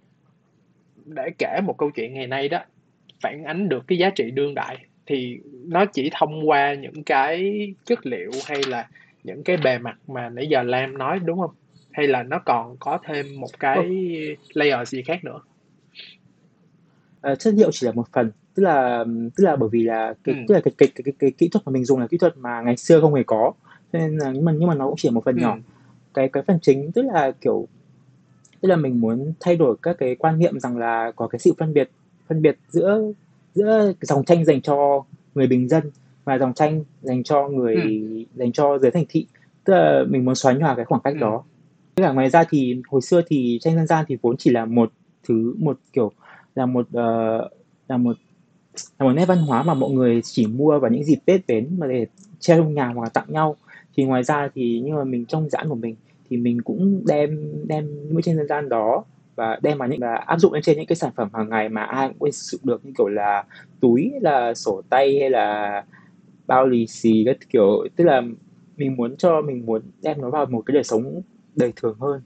để kể một câu chuyện ngày nay đó phản ánh được cái giá trị đương đại, thì nó chỉ thông qua những cái chất liệu hay là những cái bề mặt mà nãy giờ Lam nói đúng không? Hay là nó còn có thêm một Ồ, cái layer gì khác nữa? chất liệu chỉ là một phần, tức là bởi vì là Ừ. cái kỹ thuật mà mình dùng là kỹ thuật mà ngày xưa không hề có, cho nên là nhưng mà nó cũng chỉ là một phần nhỏ. Ừ. Cái phần chính tức là kiểu, tức là mình muốn thay đổi các cái quan niệm rằng là có cái sự phân biệt giữa giữa dòng tranh dành cho người bình dân và dòng tranh Ừ. dành cho giới thành thị, tức là mình muốn xóa nhòa cái khoảng cách Ừ. đó. Với cả ngoài ra thì hồi xưa thì tranh dân gian thì vốn chỉ là một kiểu, là một là một là một nét văn hóa mà mọi người chỉ mua vào những dịp Tết đến mà để treo trong nhà hoặc là tặng nhau. Thì ngoài ra thì nhưng mà mình trong dự án của mình thì mình cũng đem đem những bức tranh dân gian đó và đem vào những và áp dụng lên trên những cái sản phẩm hàng ngày mà ai cũng có thể sử dụng được, như kiểu là túi hay là sổ tay hay là bao lì xì các kiểu, tức là mình muốn đem nó vào một cái đời sống đời thường hơn.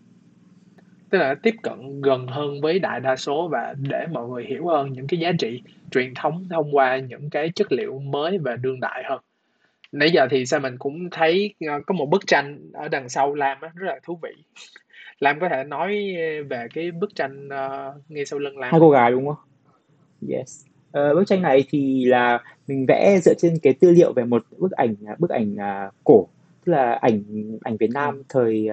Tức là tiếp cận gần hơn với đại đa số và để mọi người hiểu hơn những cái giá trị truyền thống thông qua những cái chất liệu mới và đương đại hơn. Nãy giờ thì sao mình cũng thấy có một bức tranh ở đằng sau Lam á, rất là thú vị. Lam có thể nói về cái bức tranh ngay sau lưng Lam Hai không? cô gái đúng không? Yes. Bức tranh này thì là mình vẽ dựa trên cái tư liệu về một bức ảnh cổ, tức là ảnh ảnh Việt Ừ. Nam thời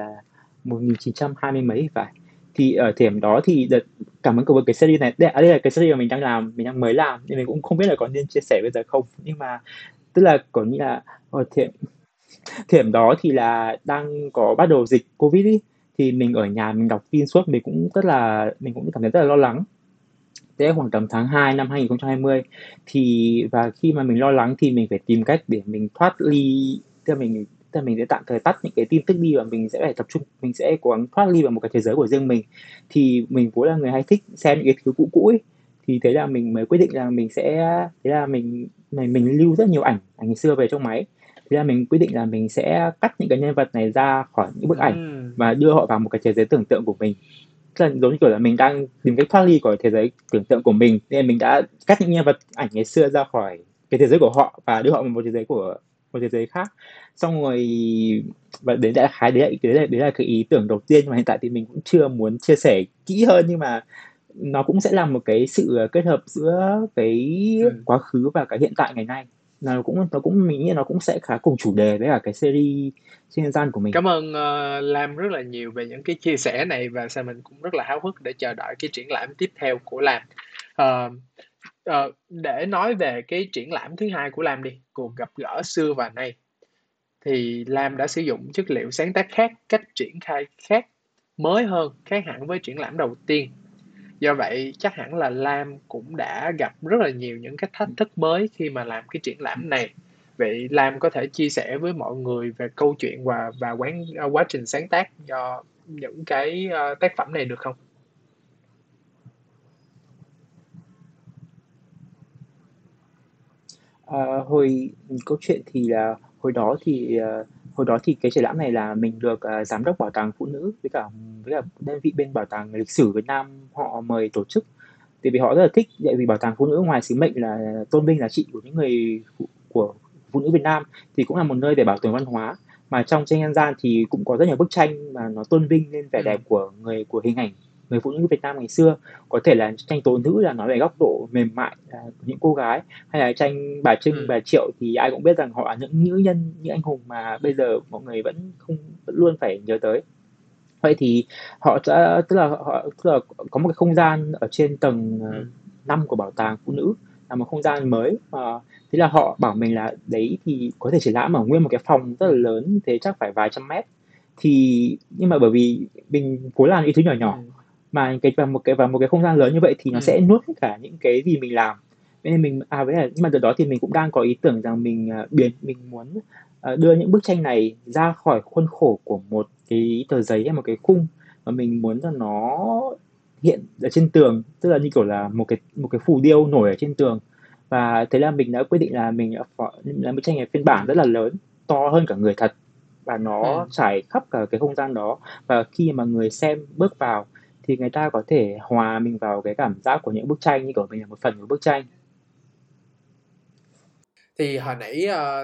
1920 mấy thì phải. Thì ở thời điểm đó thì cảm ơn cậu với cái series này. Đây là cái series mà mình đang làm, mình đang mới làm nên mình cũng không biết là có nên chia sẻ bây giờ không. Nhưng mà tức là có như là ở thời điểm đó thì là đang có bắt đầu dịch Covid ý, thì mình ở nhà mình đọc tin suốt, mình cũng cảm thấy rất là lo lắng. Thế khoảng tầm tháng 2 năm 2020 thì và khi mà mình lo lắng thì mình phải tìm cách để mình thoát ly, tức là mình sẽ tạm thời tắt những cái tin tức đi và mình sẽ phải tập trung, mình sẽ cố gắng thoát ly vào một cái thế giới của riêng mình. Thì mình vốn là người hay thích xem những cái thứ cũ cũ ấy, thì thế là mình mới quyết định là thế là mình lưu rất nhiều ảnh ảnh ngày xưa về trong máy. Thế là mình quyết định là mình sẽ cắt những cái nhân vật này ra khỏi những bức ảnh Ừm. và đưa họ vào một cái thế giới tưởng tượng của mình, tức là giống như kiểu là mình đang tìm cách thoát ly khỏi thế giới tưởng tượng của mình, nên mình đã cắt những nhân vật ảnh ngày xưa ra khỏi cái thế giới của họ và đưa họ vào một thế giới khác. Xong rồi và đấy là cái ý tưởng đầu tiên, mà hiện tại thì mình cũng chưa muốn chia sẻ kỹ hơn, nhưng mà nó cũng sẽ là một cái sự kết hợp giữa cái Ừm. quá khứ và cái hiện tại ngày nay. Nó cũng mình nghĩ nó cũng sẽ khá cùng chủ đề với cả cái series trên nhân gian của mình. Cảm ơn Lam rất là nhiều về những cái chia sẻ này và sao mình cũng rất là háo hức để chờ đợi cái triển lãm tiếp theo của Lam. Ờ, để nói về cái triển lãm thứ hai của Lam đi, cuộc gặp gỡ xưa và nay, thì Lam đã sử dụng chất liệu sáng tác khác, cách triển khai khác, mới hơn, khác hẳn với triển lãm đầu tiên. Do vậy chắc hẳn là Lam cũng đã gặp rất là nhiều những cái thách thức mới khi mà làm cái triển lãm này. Vậy Lam có thể chia sẻ với mọi người về câu chuyện và quá trình sáng tác cho những cái tác phẩm này được không? Hồi câu chuyện thì là hồi đó thì cái triển lãm này là mình được giám đốc bảo tàng phụ nữ với cả với cả đơn vị bên Bảo tàng Lịch sử Việt Nam họ mời tổ chức. Tại vì họ rất là thích, tại vì Bảo tàng Phụ nữ ngoài sứ mệnh là tôn vinh giá trị của những người của phụ nữ Việt Nam thì cũng là một nơi để bảo tồn văn hóa. Mà trong tranh dân gian thì cũng có rất nhiều bức tranh mà nó tôn vinh lên vẻ Ừ. đẹp của hình ảnh người phụ nữ Việt Nam ngày xưa. Có thể là tranh tố nữ là nói về góc độ mềm mại của những cô gái, hay là tranh bà Trưng, Ừ. bà Triệu thì ai cũng biết rằng họ là những nữ nhân, những anh hùng mà bây giờ mọi người vẫn luôn phải nhớ tới. Vậy thì họ sẽ tức là có một cái không gian ở trên tầng Ừ. 5 của bảo tàng phụ nữ, là một không gian mới mà thế là họ bảo mình là đấy thì có thể triển lãm ở nguyên một cái phòng rất là lớn như thế, chắc phải vài trăm mét. Thì nhưng mà bởi vì mình cố làm những thứ nhỏ nhỏ Ừ. mà vào một cái không gian lớn như vậy thì nó Ừ. sẽ nuốt hết cả những cái gì mình làm. Thế nên mình với lại nhưng mà từ đó thì mình cũng đang có ý tưởng rằng mình muốn đưa những bức tranh này ra khỏi khuôn khổ của một cái tờ giấy hay một cái khung, và mình muốn cho nó hiện ở trên tường, tức là như kiểu là một cái phù điêu nổi ở trên tường. Và thế là mình đã quyết định là mình đã làm bức tranh này phiên bản Ừ. rất là lớn, to hơn cả người thật, và Ừ. nó trải khắp cả cái không gian đó. Và khi mà người xem bước vào thì người ta có thể hòa mình vào cái cảm giác của những bức tranh, như kiểu mình là một phần của bức tranh. Thì hồi nãy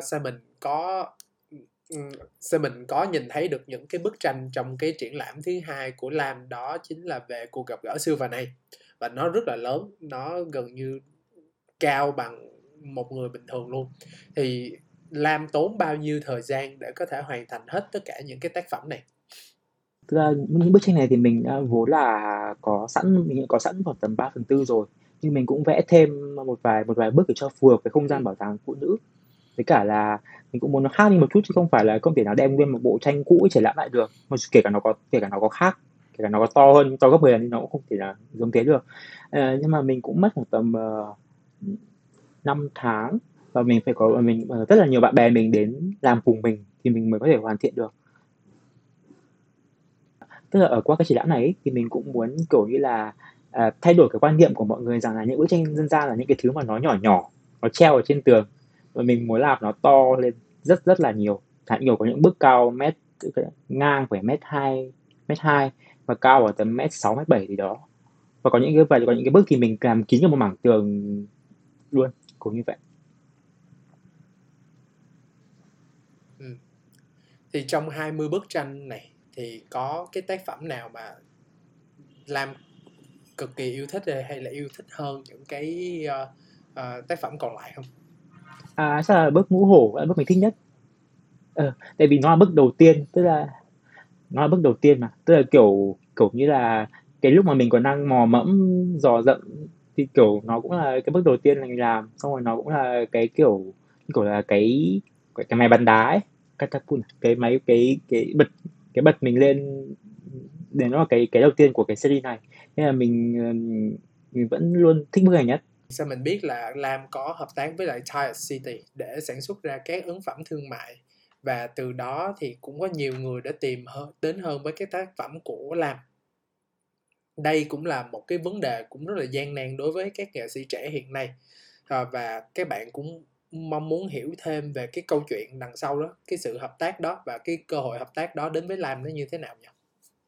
Simon có nhìn thấy được những cái bức tranh trong cái triển lãm thứ hai của Lam, đó chính là về cuộc gặp gỡ siêu phàm này, và nó rất là lớn, nó gần như cao bằng một người bình thường luôn. Thì Lam tốn bao nhiêu thời gian để có thể hoàn thành hết tất cả những cái tác phẩm này? Thực ra những bức tranh này thì mình đã vốn là mình đã có sẵn khoảng tầm 3/4 rồi, nhưng mình cũng vẽ thêm một vài bước để cho phù hợp với không Ừ. gian bảo tàng phụ nữ. Với cả là mình cũng muốn nó khác đi một chút, chứ không thể nào đem nguyên một bộ tranh cũ ấy triển lãm lại được. Mà kể cả nó có khác, kể cả nó có to hơn, to gấp 10 lần thì nó cũng không thể là giống thế được. Nhưng mà mình cũng mất khoảng tầm 5 tháng, và mình rất là nhiều bạn bè mình đến làm cùng mình thì mình mới có thể hoàn thiện được. Tức là ở qua cái triển lãm này ấy, thì mình cũng muốn, kiểu như là, thay đổi cái quan niệm của mọi người rằng là những bức tranh dân gian là những cái thứ mà nó nhỏ nhỏ, nó treo ở trên tường, và mình muốn làm nó to lên rất rất là nhiều. Chẳng nhiều có những bức cao ngang phải mét hai và cao ở tầm mét 6 mét 7 gì đó. Và có những cái bức thì mình làm kín cả một mảng tường luôn, kiểu như vậy. Ừ. Thì trong 20 bức tranh này thì có cái tác phẩm nào mà Lam cực kỳ yêu thích hay là yêu thích hơn những cái tác phẩm còn lại không? Chắc là bức Ngũ Hổ là bức mình thích nhất. Tại vì nó là bức đầu tiên, tức là nó là bước đầu tiên mà, tức là kiểu kiểu như là cái lúc mà mình còn đang mò mẫm dò dẫm thì kiểu nó cũng là cái bước đầu tiên mình làm, xong rồi nó cũng là cái kiểu là cái máy bắn đá ấy, catapult, cái bật mình lên, để nó là cái đầu tiên của cái series này, nên là mình vẫn luôn thích bức này nhất. Sao mình biết là Lam có hợp tác với lại Tile City để sản xuất ra các ấn phẩm thương mại, và từ đó thì cũng có nhiều người đã đến hơn với cái tác phẩm của Lam. Đây cũng là một cái vấn đề cũng rất là gian nan đối với các nghệ sĩ trẻ hiện nay, và các bạn cũng mong muốn hiểu thêm về cái câu chuyện đằng sau đó, cái sự hợp tác đó và cái cơ hội hợp tác đó đến với Lam nó như thế nào nhỉ?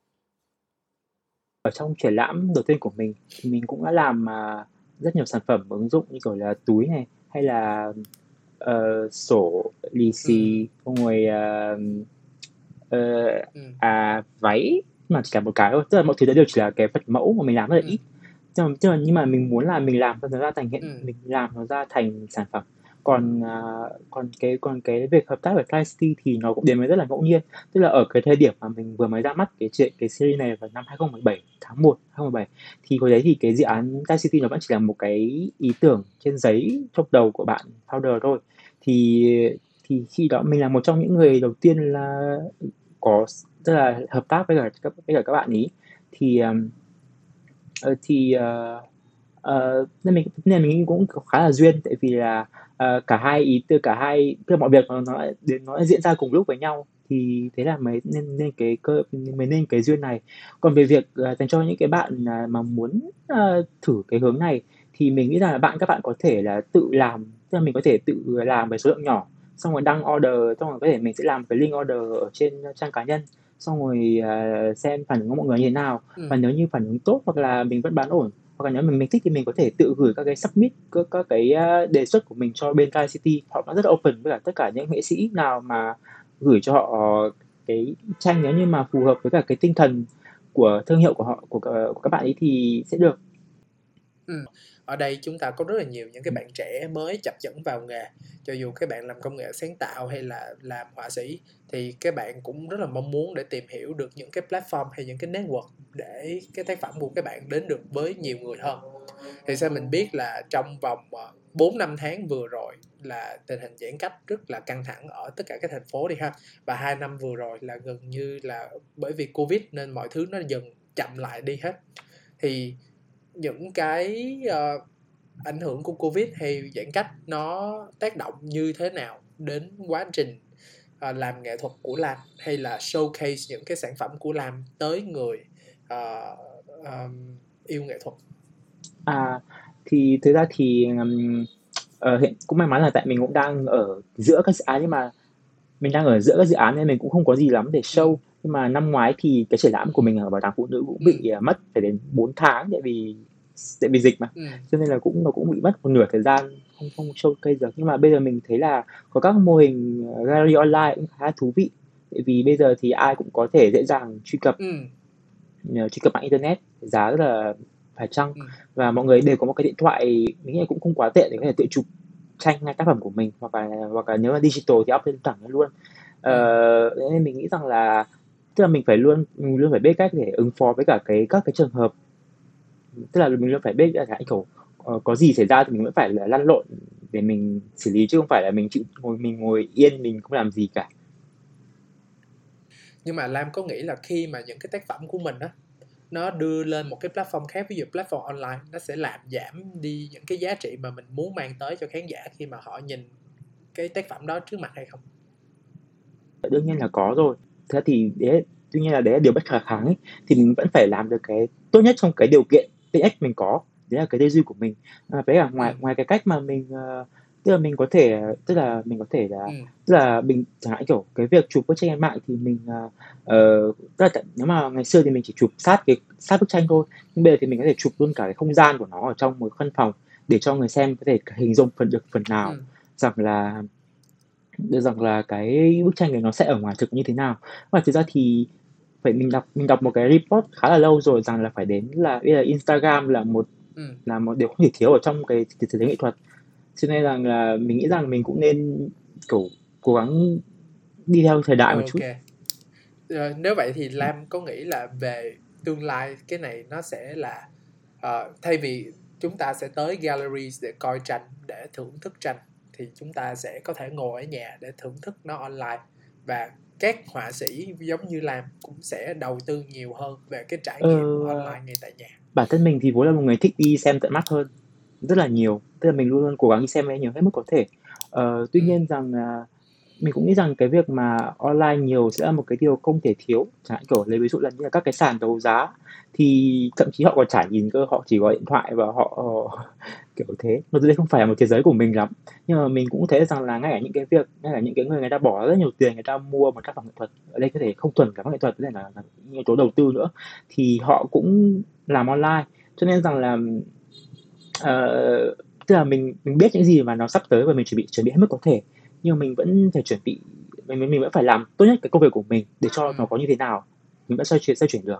Ở trong triển lãm đầu tiên của mình thì mình cũng đã làm rất nhiều sản phẩm ứng dụng, như kiểu là túi này, hay là sổ lì Ừ. xì, xong rồi ờ, Ừ. váy, mà chỉ là một cái thôi, tức là mọi thứ đấy đều chỉ là cái vật mẫu mà mình làm rất là Ừ. ít. Nhưng mà mình muốn là mình làm nó ra thành hiện Ừ. mình làm nó ra thành sản phẩm. Còn cái việc hợp tác với Flycity thì nó cũng đến với rất là ngẫu nhiên. Tức là ở cái thời điểm mà mình vừa mới ra mắt cái series này vào năm 2017, tháng 1 2017, thì hồi đấy thì cái dự án Flycity nó vẫn chỉ là một cái ý tưởng trên giấy trong đầu của bạn founder thôi. Thì khi đó mình là một trong những người đầu tiên là có tức là hợp tác với cả các bạn ấy. thì nên mình nghĩ cũng khá là duyên, tại vì là cả hai tức là mọi việc nó diễn ra cùng lúc với nhau, thì thế là mới nên cái duyên này. Còn về việc dành cho những cái bạn mà muốn thử cái hướng này, thì mình nghĩ rằng là các bạn có thể là tự làm, tức là mình có thể tự làm với số lượng nhỏ, xong rồi đăng order, xong rồi có thể mình sẽ làm cái link order ở trên trang cá nhân, xong rồi xem phản ứng của mọi người như thế nào, và nếu như phản ứng tốt hoặc là mình vẫn bán ổn, hoặc là nếu mình thích thì mình có thể tự gửi các cái submit các cái đề xuất của mình cho bên Riot City. Họ cũng rất là open với cả tất cả những nghệ sĩ nào mà gửi cho họ cái tranh, nếu như mà phù hợp với cả cái tinh thần của thương hiệu của họ, của các bạn ấy thì sẽ được. Ở đây chúng ta có rất là nhiều những cái bạn trẻ mới chập chững vào nghề, cho dù các bạn làm công nghệ sáng tạo hay là làm họa sĩ, thì các bạn cũng rất là mong muốn để tìm hiểu được những cái platform hay những cái network để cái tác phẩm của các bạn đến được với nhiều người hơn. Thì sao mình biết là trong vòng 4 năm tháng vừa rồi là tình hình giãn cách rất là căng thẳng ở tất cả các thành phố đi ha, và 2 năm vừa rồi là gần như là bởi vì Covid nên mọi thứ nó dần chậm lại đi hết. Thì những cái ảnh hưởng của Covid hay giãn cách nó tác động như thế nào đến quá trình làm nghệ thuật của Lam, hay là showcase những cái sản phẩm của Lam tới người yêu nghệ thuật? Thì thực ra thì hiện cũng may mắn là tại mình cũng đang ở giữa các dự án, nhưng mà mình đang ở giữa các dự án nên mình cũng không có gì lắm để Ừ. show. Nhưng mà năm ngoái thì cái triển lãm của mình ở bảo tàng phụ nữ cũng Ừ. bị mất phải đến 4 tháng, tại vì dịch mà, Ừ. cho nên là nó cũng bị mất một nửa thời gian, không không showcase được. Nhưng mà bây giờ mình thấy là có các mô hình gallery online cũng khá là thú vị, tại vì bây giờ thì ai cũng có thể dễ dàng Ừ. truy cập mạng internet, giá rất là phải chăng, Ừ. và mọi người đều có một cái điện thoại, mình nghĩ là cũng không quá tệ để có thể tự chụp tranh hay tác phẩm của mình, hoặc là nếu là digital thì up lên thẳng luôn. Ừ. Nên mình nghĩ rằng là tức là mình luôn phải biết cách để ứng phó với cả các cái trường hợp, tức là mình luôn phải biết là kiểu có gì xảy ra thì mình vẫn phải là lăn lộn để mình xử lý, chứ không phải là mình ngồi yên mình không làm gì cả. Nhưng mà Lam có nghĩ là khi mà những cái tác phẩm của mình á nó đưa lên một cái platform khác, ví dụ platform online, nó sẽ làm giảm đi những cái giá trị mà mình muốn mang tới cho khán giả khi mà họ nhìn cái tác phẩm đó trước mặt hay không? Đương nhiên là có rồi. Thế thì tuy nhiên là đấy là điều bất khả kháng ấy, thì mình vẫn phải làm được cái tốt nhất trong cái điều kiện tiện ích mình có, đấy là cái tư duy của mình. Với cả Ừ. ngoài cái cách mà mình tức là mình có thể tức là mình có thể là Ừ. tức là mình chẳng hạn kiểu cái việc chụp bức tranh trên mạng thì mình tức là nếu mà ngày xưa thì mình chỉ chụp sát bức tranh thôi, nhưng bây giờ thì mình có thể chụp luôn cả cái không gian của nó ở trong một căn phòng, để cho người xem có thể hình dung phần nào Ừ. rằng là cái bức tranh này nó sẽ ở ngoài thực như thế nào. Và thực ra thì mình đọc một cái report khá là lâu rồi, rằng là phải đến là bây giờ Instagram Ừ. là một điều không thể thiếu ở trong cái thế giới nghệ thuật, cho nên rằng là mình nghĩ rằng mình cũng nên kiểu cố gắng đi theo thời đại một Ok. chút. Nếu vậy thì Lam có nghĩ là về tương lai cái này nó sẽ là thay vì chúng ta sẽ tới galleries để coi tranh, để thưởng thức tranh, thì chúng ta sẽ có thể ngồi ở nhà để thưởng thức nó online, và các họa sĩ giống như Lam cũng sẽ đầu tư nhiều hơn về cái trải ờ, nghiệm online ngay tại nhà. Bản thân mình thì vốn là một người thích đi xem tận mắt hơn rất là nhiều, tức là mình luôn luôn cố gắng đi xem nhiều hết mức có thể. Tuy Ừ. nhiên rằng mình cũng nghĩ rằng cái việc mà online nhiều sẽ là một cái điều không thể thiếu. Chẳng hạn kiểu lấy ví dụ là như là các cái sàn đấu giá, thì thậm chí họ còn chả nhìn cơ, họ chỉ gọi điện thoại và họ kiểu thế. Mặc dù đây không phải là một thế giới của mình lắm, nhưng mà mình cũng thấy rằng là ngay cả những cái người người ta bỏ rất nhiều tiền, người ta mua một tác phẩm nghệ thuật, ở đây có thể không thuần cả nghệ thuật, có thể là những yếu tố đầu tư nữa, thì họ cũng làm online. Cho nên rằng là Ờ, tức là mình biết những gì mà nó sắp tới, và mình chuẩn bị hết mức có thể, nhưng mình vẫn phải chuẩn bị, mình vẫn phải làm tốt nhất cái công việc của mình để cho Ừ. nó có như thế nào mình vẫn xoay chuyển được.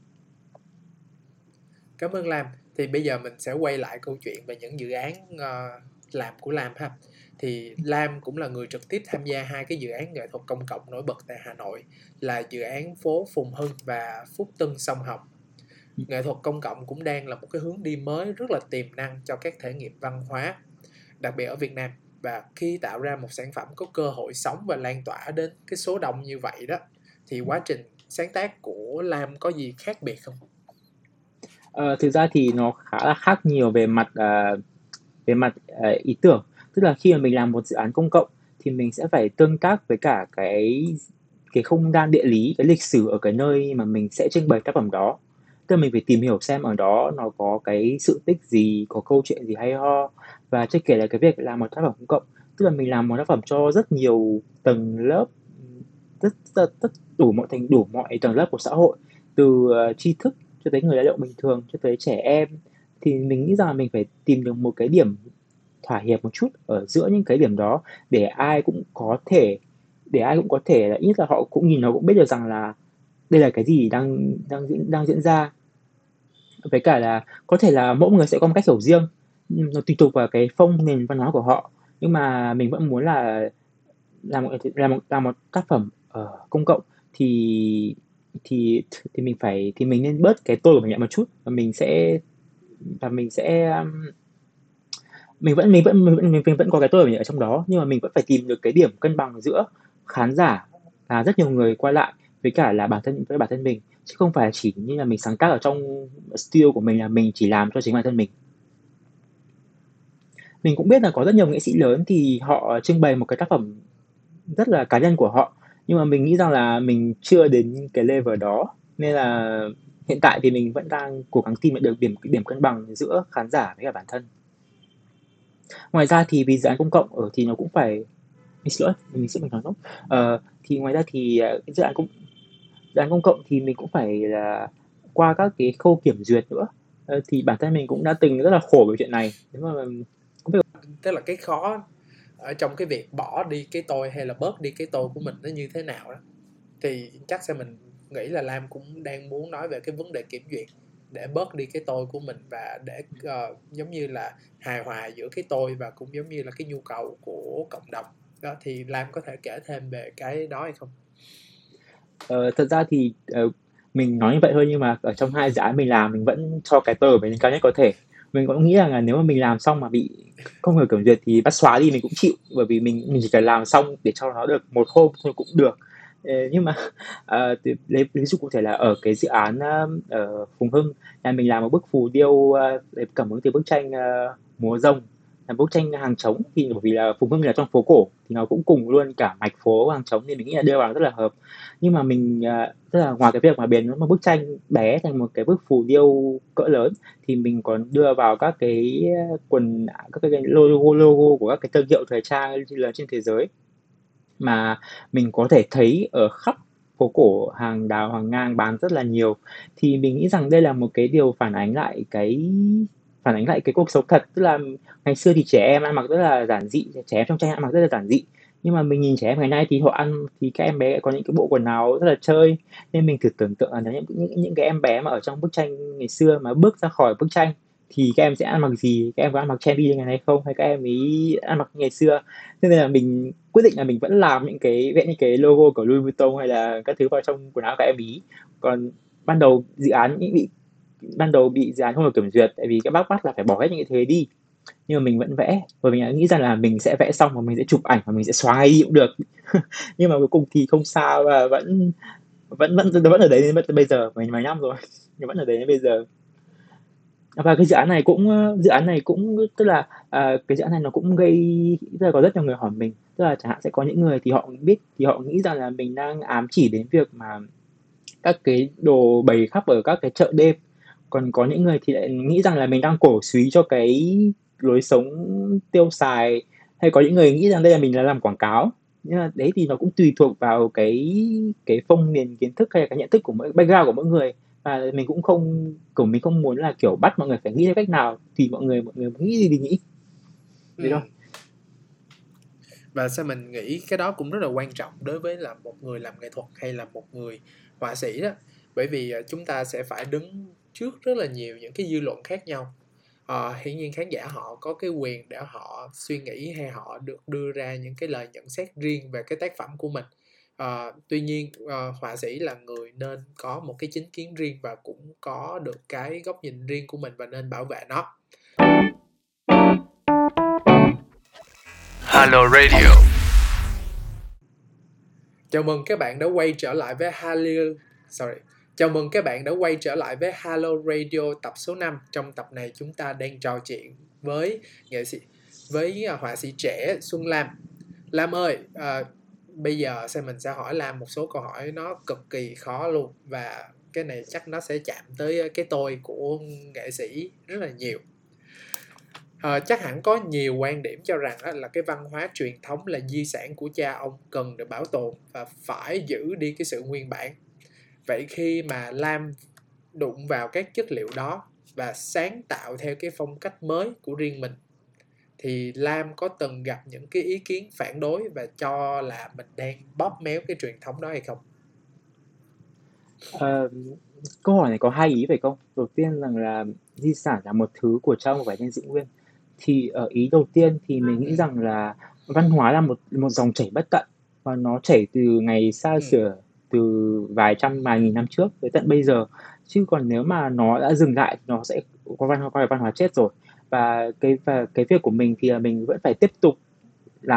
Cảm ơn Lam. Thì bây giờ mình sẽ quay lại câu chuyện về những dự án làm của Lam ha. Thì Lam cũng là người trực tiếp tham gia hai cái dự án nghệ thuật công cộng nổi bật tại Hà Nội, là dự án phố Phùng Hưng và Phúc Tân Sông Hồng. Nghệ thuật công cộng cũng đang là một cái hướng đi mới rất là tiềm năng cho các thể nghiệm văn hóa, đặc biệt ở Việt Nam. Và khi tạo ra một sản phẩm có cơ hội sống và lan tỏa đến cái số đông như vậy đó, thì quá trình sáng tác của Lam có gì khác biệt không? Thực ra thì nó khá là khác nhiều về mặt ý tưởng. Tức là khi mà mình làm một dự án công cộng thì mình sẽ phải tương tác với cả cái không gian địa lý, cái lịch sử ở cái nơi mà mình sẽ trưng bày tác phẩm đó. Tức là mình phải tìm hiểu xem ở đó nó có cái sự tích gì, có câu chuyện gì hay ho, và chưa kể là cái việc làm một tác phẩm công cộng, tức là mình làm một tác phẩm cho rất nhiều tầng lớp, rất rất rất đủ mọi tầng lớp của xã hội, từ tri thức cho tới người lao động bình thường cho tới trẻ em, thì mình nghĩ rằng là mình phải tìm được một cái điểm thỏa hiệp một chút ở giữa những cái điểm đó, để ai cũng có thể để ai cũng có thể là ít nhất là họ cũng nhìn, họ cũng biết được rằng là đây là cái gì đang diễn ra. Với cả là có thể là mỗi người sẽ có một cách hiểu riêng, nó tùy thuộc vào cái phong nền văn hóa của họ, nhưng mà mình vẫn muốn là làm một tác phẩm ở công cộng thì mình nên bớt cái tôi của mình lại một chút, và mình sẽ mình vẫn có cái tôi của mình ở trong đó, nhưng mà mình vẫn phải tìm được cái điểm cân bằng giữa khán giả là rất nhiều người qua lại, với cả là bản thân mình, chứ không phải chỉ như là mình sáng tác ở trong studio của mình là mình chỉ làm cho chính bản thân mình. Mình cũng biết là có rất nhiều nghệ sĩ lớn thì họ trưng bày một cái tác phẩm rất là cá nhân của họ, nhưng mà mình nghĩ rằng là mình chưa đến cái level đó, nên là hiện tại thì mình vẫn đang cố gắng tìm được điểm cân bằng giữa khán giả với cả bản thân. Ngoài ra thì vì dự án công cộng ở thì nó cũng phải mình xin lỗi, mình nói nốt. Thì ngoài ra thì cái dự án công cộng thì mình cũng phải là qua các cái khâu kiểm duyệt nữa. Thì bản thân mình cũng đã từng rất là khổ về chuyện này. Nếu mà Tức là cái khó ở trong cái việc bỏ đi cái tôi hay là bớt đi cái tôi của mình nó như thế nào đó, thì chắc mình nghĩ là Lam cũng đang muốn nói về cái vấn đề kiểm duyệt để bớt đi cái tôi của mình, và để giống như là hài hòa giữa cái tôi và cũng giống như là cái nhu cầu của cộng đồng đó. Thì Lam có thể kể thêm về cái đó hay không? Thật ra thì mình nói như vậy thôi, nhưng mà ở trong hai dự án mình làm mình vẫn cho cái tôi của mình lên cao nhất có thể. Mình cũng nghĩ rằng là nếu mà mình làm xong mà bị không được kiểm duyệt thì bắt xóa đi mình cũng chịu, bởi vì mình chỉ cần làm xong để cho nó được một hôm thôi cũng được. Nhưng mà lấy ví dụ cụ thể là ở cái dự án ở Phùng Hưng là mình làm một bức phù điêu lấy cảm hứng từ bức tranh Múa Rồng, là bức tranh hàng trống, thì bởi vì là Phùng Hưng là trong phố cổ thì nó cũng cùng luôn cả mạch phố hàng trống, thì mình nghĩ là đưa vào rất là hợp. Nhưng mà mình tức là ngoài cái việc mà biến nó một bức tranh bé thành một cái bức phù điêu cỡ lớn, thì mình còn đưa vào các cái các cái logo của các cái thương hiệu thời trang lớn trên thế giới, mà mình có thể thấy ở khắp phố cổ, hàng đào hàng ngang bán rất là nhiều. Thì mình nghĩ rằng đây là một cái điều phản ánh lại cái cuộc sống thật, tức là ngày xưa thì trẻ em ăn mặc rất là giản dị, trẻ em trong tranh ăn mặc rất là giản dị, nhưng mà mình nhìn trẻ em ngày nay thì các em bé có những cái bộ quần áo rất là chơi. Nên mình thử tưởng tượng là nếu những cái em bé mà ở trong bức tranh ngày xưa mà bước ra khỏi bức tranh thì các em sẽ ăn mặc gì, các em có ăn mặc trendy như ngày nay không, hay các em ấy ăn mặc như ngày xưa. Thế nên là mình quyết định là mình vẫn làm vẽ những cái logo của Louis Vuitton hay là các thứ vào trong quần áo các em ý. Còn ban đầu dự án bị ban đầu bị dự án không được kiểm duyệt, tại vì các bác bắt là phải bỏ hết những cái thế đi, nhưng mà mình vẫn vẽ, bởi mình đã nghĩ rằng là mình sẽ vẽ xong và mình sẽ chụp ảnh và mình sẽ xóa ngay đi cũng được. Nhưng mà cuối cùng thì không sao, và vẫn vẫn vẫn vẫn ở đấy đến bây giờ, mấy năm rồi nhưng vẫn ở đấy đến bây giờ. Và cái dự án này cũng tức là cái dự án này nó cũng tức là có rất nhiều người hỏi mình, tức là chẳng hạn sẽ có những người thì họ nghĩ rằng là mình đang ám chỉ đến việc mà các cái đồ bày khắp ở các cái chợ đêm, còn có những người thì lại nghĩ rằng là mình đang cổ suý cho cái lối sống tiêu xài, hay có những người nghĩ rằng đây là mình là làm quảng cáo. Nhưng mà đấy thì nó cũng tùy thuộc vào cái phong nền kiến thức hay là cái nhận thức của mỗi background của mỗi người, và mình không muốn là kiểu bắt mọi người phải nghĩ theo cách nào thì mọi người nghĩ gì thì nghĩ thế thôi. Và mình nghĩ cái đó cũng rất là quan trọng đối với là một người làm nghệ thuật hay là một người họa sĩ đó, bởi vì chúng ta sẽ phải đứng trước rất là nhiều những cái dư luận khác nhau. Hiển nhiên khán giả họ có cái quyền để họ suy nghĩ hay họ được đưa ra những cái lời nhận xét riêng về cái tác phẩm của mình. Tuy nhiên họa sĩ là người nên có một cái chính kiến riêng và cũng có được cái góc nhìn riêng của mình và nên bảo vệ nó. Hello Radio. Chào mừng các bạn đã quay trở lại với Hello Radio tập số 5. Trong tập này chúng ta đang trò chuyện với họa sĩ trẻ Xuân Lam. Lam ơi, bây giờ mình sẽ hỏi Lam một số câu hỏi nó cực kỳ khó luôn, và cái này chắc nó sẽ chạm tới cái tôi của nghệ sĩ rất là nhiều. Chắc hẳn có nhiều quan điểm cho rằng là cái văn hóa truyền thống là di sản của cha ông, cần được bảo tồn và phải giữ đi cái sự nguyên bản. Vậy khi mà Lam đụng vào các chất liệu đó và sáng tạo theo cái phong cách mới của riêng mình, thì Lam có từng gặp những cái ý kiến phản đối và cho là mình đang bóp méo cái truyền thống đó hay không? Ờ, câu hỏi này có hai ý phải không? Đầu tiên rằng là di sản là một thứ của cha ông phải nên giữ nguyên. Thì ở ý đầu tiên thì mình nghĩ rằng là văn hóa là một một dòng chảy bất tận, và nó chảy từ ngày xa xưa, từ vài nghìn năm trước tới tận bây giờ. Chứ còn nếu mà nó đã dừng lại thì nó sẽ coi là văn hóa chết rồi. Và cái việc của mình thì là mình vẫn phải tiếp tục là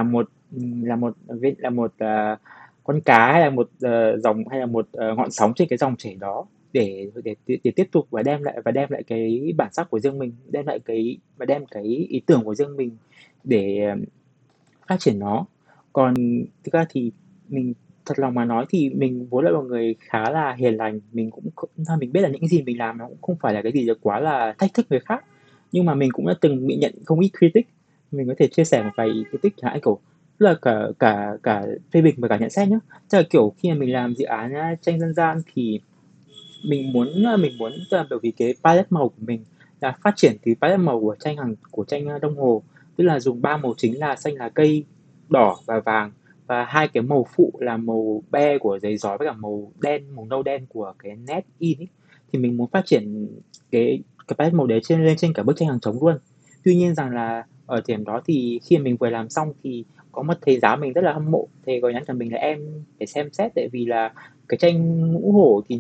một con cá, hay là dòng, hay là ngọn sóng trên cái dòng chảy đó, để tiếp tục và đem lại cái bản sắc của riêng mình, đem cái ý tưởng của riêng mình để phát triển nó. Còn thực ra thì mình thật lòng mà nói thì mình vốn là một người khá là hiền lành, mình biết là những cái gì mình làm nó cũng không phải là cái gì đó quá là thách thức người khác. Nhưng mà mình cũng đã từng bị nhận không ít critic. Mình có thể chia sẻ một vài critic chẳng hạn, kiểu tức là cả cả cả phê bình và cả nhận xét nhá. Tức là kiểu khi mà mình làm dự án tranh dân gian thì mình muốn tức là bởi vì cái palette màu của mình là phát triển từ palette màu của tranh Đông Hồ, tức là dùng ba màu chính là xanh lá cây, đỏ và vàng, và hai cái màu phụ là màu be của giấy gió với cả màu nâu đen của cái nét in ấy. Thì mình muốn phát triển cái palette màu đấy lên trên cả bức tranh hàng trống luôn. Tuy nhiên rằng là ở điểm đó thì khi mà mình vừa làm xong thì có một thầy giáo mình rất là hâm mộ, thầy có nhắn cho mình là em phải xem xét, tại vì là cái tranh ngũ hổ thì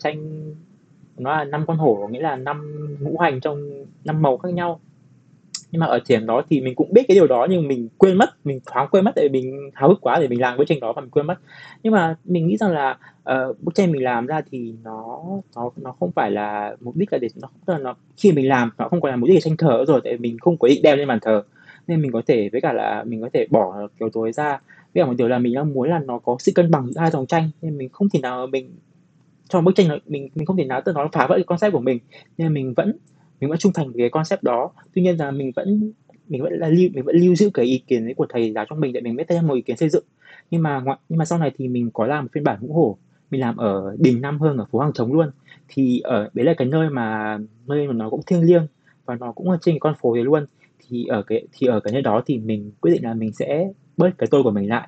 nó là năm con hổ, nghĩa là năm ngũ hành trong năm màu khác nhau. Nhưng mà ở điểm đó thì mình cũng biết cái điều đó, nhưng mình thoáng quên mất, tại vì mình háo hức quá để mình làm bức tranh đó và mình quên mất. Nhưng mà mình nghĩ rằng là bức tranh mình làm ra thì nó không phải là mục đích là để nó tức là nó khi mình làm nó không còn là mục đích để tranh thờ nữa rồi, tại vì mình không có định đem lên bàn thờ, nên mình có thể với cả là mình có thể bỏ kiểu tối ra. Với cả một điều là mình đang muốn là nó có sự cân bằng giữa hai dòng tranh, nên mình không thể nào trong bức tranh nó mình không thể nào tự nó phá vỡ cái concept của nên mình vẫn trung thành với cái concept đó. Tuy nhiên là mình vẫn lưu giữ cái ý kiến ấy của thầy giáo trong mình, để mình biết thêm một ý kiến xây dựng. Nhưng mà sau này thì mình có làm một phiên bản ngũ hổ, mình làm ở đình Nam Hương ở phố Hàng Trống luôn. Thì ở đấy là cái nơi mà nó cũng thiêng liêng, và nó cũng ở trên cái con phố đấy luôn. Thì ở cái nơi đó thì mình quyết định là mình sẽ bớt cái tôi của mình lại,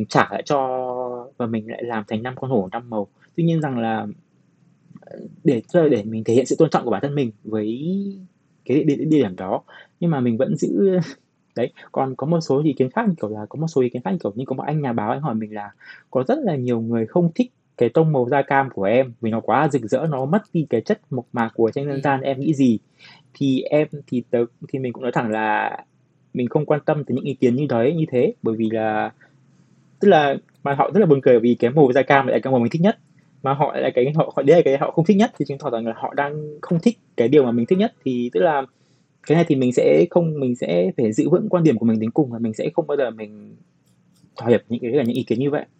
và mình lại làm thành năm con hổ năm màu. Tuy nhiên rằng là để mình thể hiện sự tôn trọng của bản thân mình với cái địa điểm đó, nhưng mà mình vẫn giữ đấy. Còn có một số ý kiến khác, như có một anh nhà báo, anh hỏi mình là có rất là nhiều người không thích cái tông màu da cam của em vì nó quá rực rỡ, nó mất đi cái chất mộc mạc của tranh dân gian, em nghĩ gì? Thì mình cũng nói thẳng là mình không quan tâm tới những ý kiến như thế, bởi vì là tức là mà họ rất là buồn cười, vì cái màu da cam lại là cái màu mình thích nhất, mà họ lại là cái họ đấy là cái họ không thích nhất, thì chứng tỏ rằng là họ đang không thích cái điều mà mình thích nhất. Thì tức là cái này thì mình sẽ phải giữ vững quan điểm của mình đến cùng, và mình sẽ không bao giờ mình thỏa hiệp những ý kiến như vậy.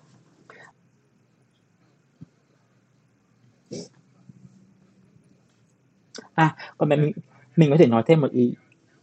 Còn mình có thể nói thêm một ý.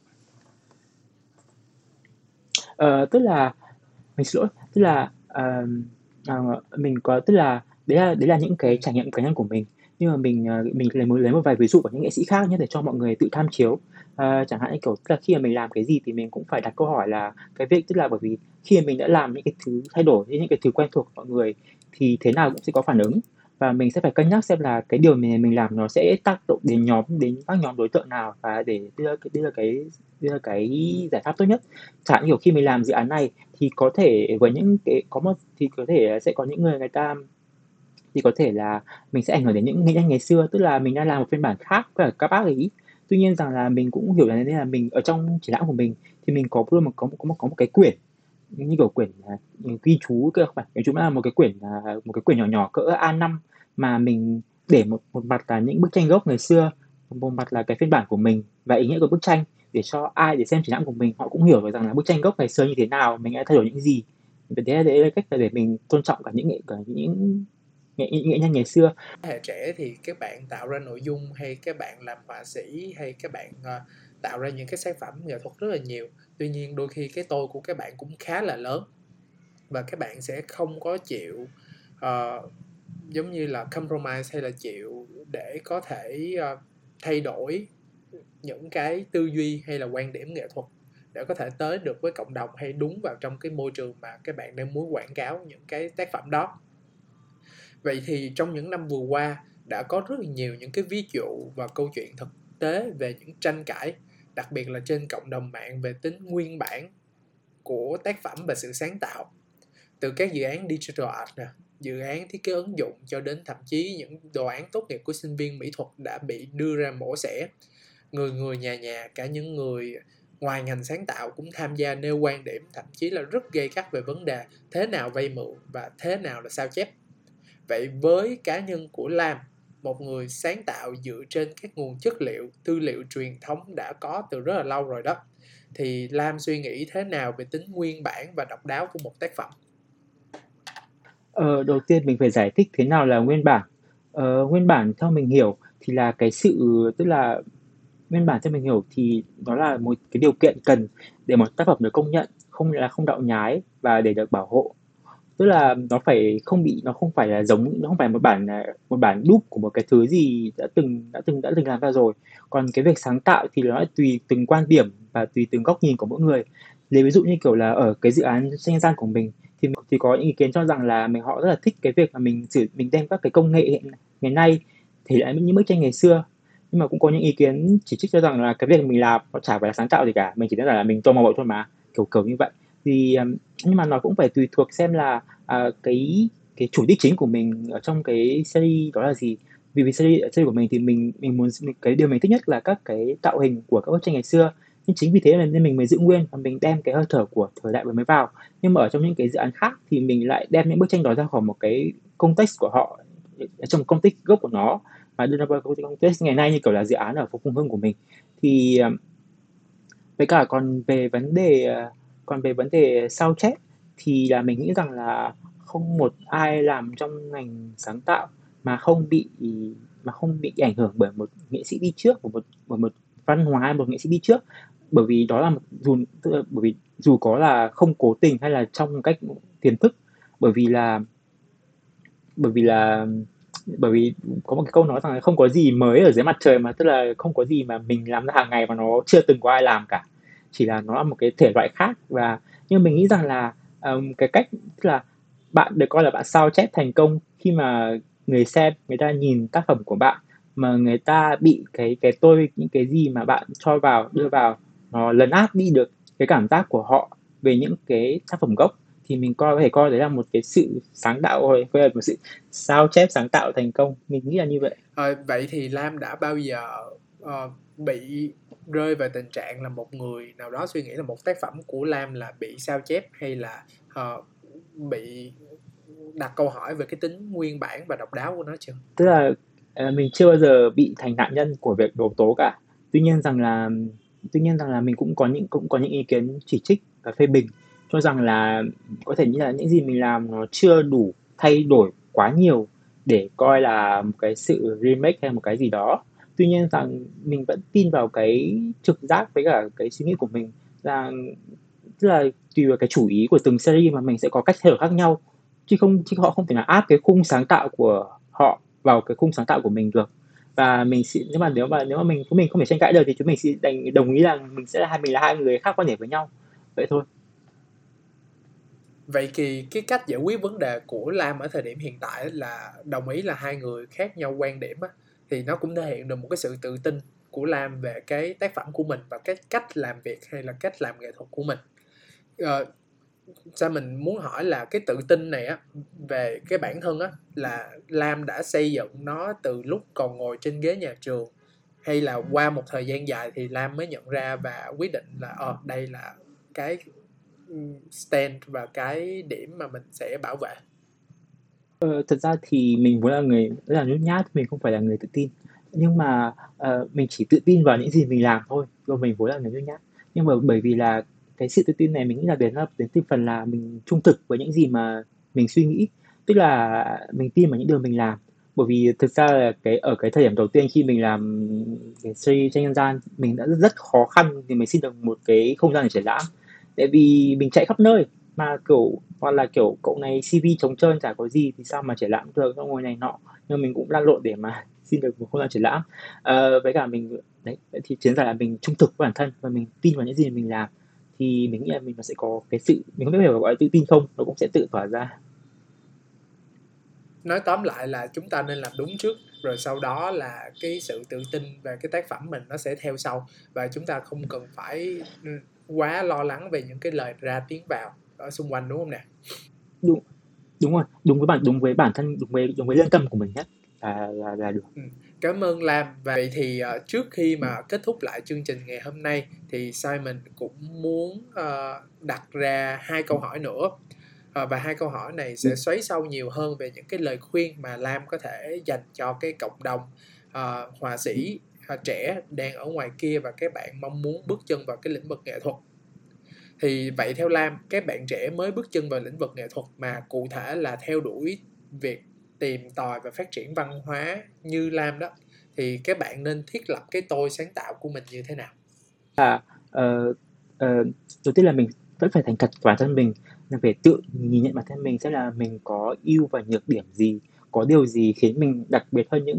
Tức là mình xin lỗi, tức là mình có tức là đấy là những cái trải nghiệm cá nhân của mình. Nhưng mà mình lấy một vài ví dụ của những nghệ sĩ khác nhé, để cho mọi người tự tham chiếu. Chẳng hạn như kiểu tức là khi mà mình làm cái gì thì mình cũng phải đặt câu hỏi là cái việc, tức là bởi vì khi mà mình đã làm những cái thứ thay đổi, những cái thứ quen thuộc của mọi người, thì thế nào cũng sẽ có phản ứng, và mình sẽ phải cân nhắc xem là cái điều mình làm nó sẽ tác động đến các nhóm đối tượng nào, và để đưa ra cái giải pháp tốt nhất. Chẳng hạn kiểu khi mình làm dự án này thì có thể với những cái có một thì có thể sẽ có những người ta thì có thể là mình sẽ ảnh hưởng đến những nghệ nhân ngày xưa, tức là mình đang làm một phiên bản khác với cả các bác ấy. Tuy nhiên rằng là mình cũng hiểu là, nên là mình ở trong triển lãm của mình thì mình có một cái quyển, như kiểu quyển ghi chú, cơ phải nói chung là một cái quyển nhỏ nhỏ cỡ A5, mà mình để một mặt là những bức tranh gốc ngày xưa, một mặt là cái phiên bản của mình và ý nghĩa của bức tranh, để cho ai để xem triển lãm của mình họ cũng hiểu được rằng là bức tranh gốc ngày xưa như thế nào, mình đã thay đổi những gì. Đấy là cách để mình tôn trọng những nghệ nhân ngày xưa. Thế hệ trẻ thì các bạn tạo ra nội dung, hay các bạn làm họa sĩ, hay các bạn tạo ra những cái sản phẩm nghệ thuật rất là nhiều. Tuy nhiên đôi khi cái tôi của các bạn cũng khá là lớn, và các bạn sẽ không có chịu ờ, giống như là compromise, hay là chịu để có thể thay đổi những cái tư duy hay là quan điểm nghệ thuật để có thể tới được với cộng đồng hay đúng vào trong cái môi trường mà các bạn đang muốn quảng cáo những cái tác phẩm đó. Vậy thì trong những năm vừa qua đã có rất là nhiều những cái ví dụ và câu chuyện thực tế về những tranh cãi, đặc biệt là trên cộng đồng mạng, về tính nguyên bản của tác phẩm và sự sáng tạo. Từ các dự án digital art nè, dự án thiết kế ứng dụng, cho đến thậm chí những đồ án tốt nghiệp của sinh viên mỹ thuật đã bị đưa ra mổ xẻ. Người người nhà nhà, cả những người ngoài ngành sáng tạo cũng tham gia nêu quan điểm, thậm chí là rất gay gắt về vấn đề thế nào vay mượn và thế nào là sao chép. Vậy với cá nhân của Lam, một người sáng tạo dựa trên các nguồn chất liệu, tư liệu truyền thống đã có từ rất là lâu rồi đó, thì Lam suy nghĩ thế nào về tính nguyên bản và độc đáo của một tác phẩm? Đầu tiên mình phải giải thích thế nào là nguyên bản. Nguyên bản theo mình hiểu thì là cái sự tức là nguyên bản theo mình hiểu thì đó là một cái điều kiện cần để một tác phẩm được công nhận, không đạo nhái và để được bảo hộ. Tức là nó không phải là nó không phải một bản đúc của một cái thứ gì đã từng làm ra rồi. Còn cái việc sáng tạo thì nó lại tùy từng quan điểm và tùy từng góc nhìn của mỗi người. Lấy ví dụ như kiểu là ở cái dự án tranh gian của mình thì có những ý kiến cho rằng là họ rất là thích cái việc mà mình đem các cái công nghệ ngày nay thì lại những bức tranh ngày xưa. Nhưng mà cũng có những ý kiến chỉ trích cho rằng là cái việc mình làm nó chả phải là sáng tạo gì cả, mình chỉ đơn giản là mình tô màu thôi mà, kiểu như vậy. Thì nhưng mà nó cũng phải tùy thuộc xem là cái chủ đích chính của mình ở trong cái series đó là gì. Vì series của mình thì cái điều mình thích nhất là các cái tạo hình của các bức tranh ngày xưa, nhưng chính vì thế nên mình mới giữ nguyên và mình đem cái hơi thở của thời đại mới vào. Nhưng mà ở trong những cái dự án khác thì mình lại đem những bức tranh đó ra khỏi một cái context của họ, trong context gốc của nó, và đưa ra vào context ngày nay, như kiểu là dự án ở phố Phùng Hưng của mình. Thì với cả còn về vấn đề sao chép thì là mình nghĩ rằng là không một ai làm trong ngành sáng tạo mà không bị ảnh hưởng bởi một nghệ sĩ đi trước, bởi một văn hóa hay một nghệ sĩ đi trước. Bởi vì đó là bởi vì dù có là không cố tình hay là trong một cách tiềm thức, bởi vì là bởi vì là bởi vì có một cái câu nói rằng là không có gì mới ở dưới mặt trời, mà tức là không có gì mà mình làm ra hàng ngày mà nó chưa từng có ai làm cả, chỉ là nó là một cái thể loại khác. Và nhưng mình nghĩ rằng là cái cách, tức là bạn được coi là bạn sao chép thành công khi mà người xem, người ta nhìn tác phẩm của bạn mà người ta bị những cái gì mà bạn cho vào, đưa vào, nó lấn át đi được cái cảm giác của họ về những cái tác phẩm gốc, thì mình có thể coi đấy là một cái sự sáng tạo, hay là một sự sao chép sáng tạo thành công. Mình nghĩ là như vậy. Vậy thì Lam đã bao giờ bị rơi vào tình trạng là một người nào đó suy nghĩ là một tác phẩm của Lam là bị sao chép, hay là bị đặt câu hỏi về cái tính nguyên bản và độc đáo của nó chưa? Tức là mình chưa bao giờ bị thành nạn nhân của việc đổ tố cả. Tuy nhiên rằng là mình cũng có những ý kiến chỉ trích và phê bình, cho rằng là có thể như là những gì mình làm nó chưa đủ thay đổi quá nhiều để coi là một cái sự remake hay một cái gì đó. Tuy nhiên rằng mình vẫn tin vào cái trực giác với cả cái suy nghĩ của mình, rằng tức là tùy vào cái chủ ý của từng series mà mình sẽ có cách thay đổi khác nhau, chứ họ không thể nào áp cái khung sáng tạo của họ vào cái khung sáng tạo của mình được. Và nếu mà mình không thể tranh cãi được thì chúng mình sẽ đồng ý là mình là hai người khác quan điểm với nhau, vậy thôi. Vậy thì cái cách giải quyết vấn đề của Lam ở thời điểm hiện tại là đồng ý là hai người khác nhau quan điểm á, thì nó cũng thể hiện được một cái sự tự tin của Lam về cái tác phẩm của mình và cái cách làm việc hay là cách làm nghệ thuật của mình. Ờ, Sao mình muốn hỏi là cái tự tin này á, về cái bản thân á, là Lam đã xây dựng nó từ lúc còn ngồi trên ghế nhà trường, hay là qua một thời gian dài thì Lam mới nhận ra và quyết định là đây là cái stand và cái điểm mà mình sẽ bảo vệ? Thật ra thì mình vốn là người rất là nhút nhát, mình không phải là người tự tin. Nhưng mà mình chỉ tự tin vào những gì mình làm thôi, do mình vốn là người nhút nhát. Nhưng mà bởi vì là cái sự tự tin này mình nghĩ là đến từ phần là mình trung thực với những gì mà mình suy nghĩ. Tức là mình tin vào những điều mình làm, Bởi vì thực ra là ở cái thời điểm đầu tiên khi mình làm cái series tranh nhân gian, mình đã rất khó khăn thì mình xin được một cái không gian để triển lãm. Tại vì mình chạy khắp nơi mà kiểu hoặc là kiểu cậu này CV trống trơn chả có gì thì sao mà triển lãm được, xong rồi này nọ. Nhưng mình cũng lăn lộn để mà xin được một không gian triển lãm. Với cả mình đấy, vậy thì chiến giải là mình trung thực với bản thân và mình tin vào những gì mình làm, thì mình nghĩ là mình nó sẽ có cái sự, mình không biết phải gọi là tự tin không, nó cũng sẽ tự tỏa ra. Nói tóm lại là chúng ta nên làm đúng trước, rồi sau đó là cái sự tự tin về cái tác phẩm mình nó sẽ theo sau, và chúng ta không cần phải quá lo lắng về những cái lời ra tiếng vào ở xung quanh, đúng không nè? Đúng, đúng rồi, đúng với bản thân, đúng với lương tâm của mình nhất là được. Cảm ơn Lam. Và vậy thì trước khi mà kết thúc lại chương trình ngày hôm nay thì Simon cũng muốn đặt ra 2 câu hỏi nữa. Và 2 câu hỏi này sẽ xoáy sâu nhiều hơn về những cái lời khuyên mà Lam có thể dành cho cái cộng đồng họa sĩ trẻ đang ở ngoài kia và các bạn mong muốn bước chân vào cái lĩnh vực nghệ thuật. Thì vậy theo Lam, các bạn trẻ mới bước chân vào lĩnh vực nghệ thuật mà cụ thể là theo đuổi việc tìm tòi và phát triển văn hóa như Lam đó, thì các bạn nên thiết lập cái tôi sáng tạo của mình như thế nào? Ờ, ờ, Đầu tiên là mình vẫn phải thành thật với bản thân mình, là phải tự nhìn nhận bản thân mình xem là mình có ưu và nhược điểm gì, có điều gì khiến mình đặc biệt hơn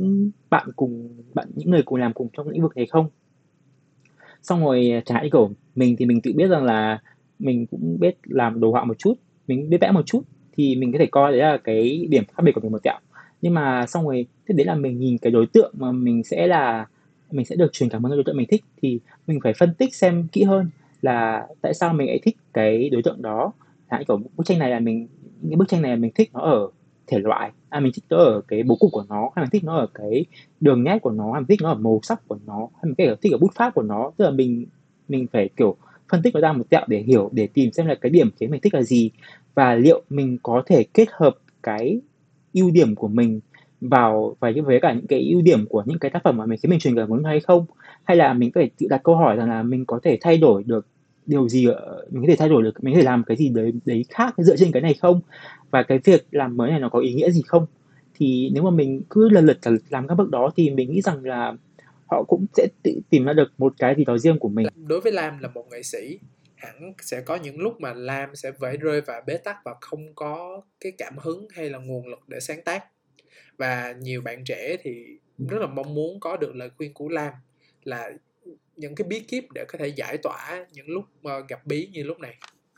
những người cùng làm cùng trong lĩnh vực này không. Xong rồi chẳng hạn như kiểu mình thì mình tự biết rằng là mình cũng biết làm đồ họa một chút, mình biết vẽ một chút, thì mình có thể coi đấy là cái điểm khác biệt của mình một tẹo. Nhưng mà xong rồi tiếp đến là mình nhìn cái đối tượng mà mình sẽ được truyền cảm hứng từ đối tượng mình thích, thì mình phải phân tích xem kỹ hơn là tại sao mình lại thích cái đối tượng đó. Chẳng hạn như kiểu bức tranh này là những cái bức tranh này mình thích nó ở thể loại, mình thích nó ở cái bố cục của nó, hay mình thích nó ở cái đường nét của nó, hay mình thích nó ở màu sắc của nó, hay mình thích ở bút pháp của nó. Tức là mình phải kiểu phân tích nó ra một tẹo để hiểu, để tìm xem là cái điểm khiến mình thích là gì, và liệu mình có thể kết hợp cái ưu điểm của mình vào với cả những cái ưu điểm của những cái tác phẩm mà khiến mình truyền cảm hứng hay không. Hay là mình có thể tự đặt câu hỏi rằng là mình có thể thay đổi được điều gì, mình có thể thay đổi được, mình có thể làm cái gì đấy khác dựa trên cái này không, và cái việc làm mới này nó có ý nghĩa gì không. Thì nếu mà mình cứ lần lượt làm các bước đó thì mình nghĩ rằng là họ cũng sẽ tự tìm ra được một cái gì đó riêng của mình. Đối với Lam là một nghệ sĩ, hẳn sẽ có những lúc mà Lam sẽ phải rơi vào bế tắc và không có cái cảm hứng hay là nguồn lực để sáng tác. Và nhiều bạn trẻ thì rất là mong muốn có được lời khuyên của Lam là những cái bí kíp để có thể giải tỏa những lúc gặp bí như lúc này.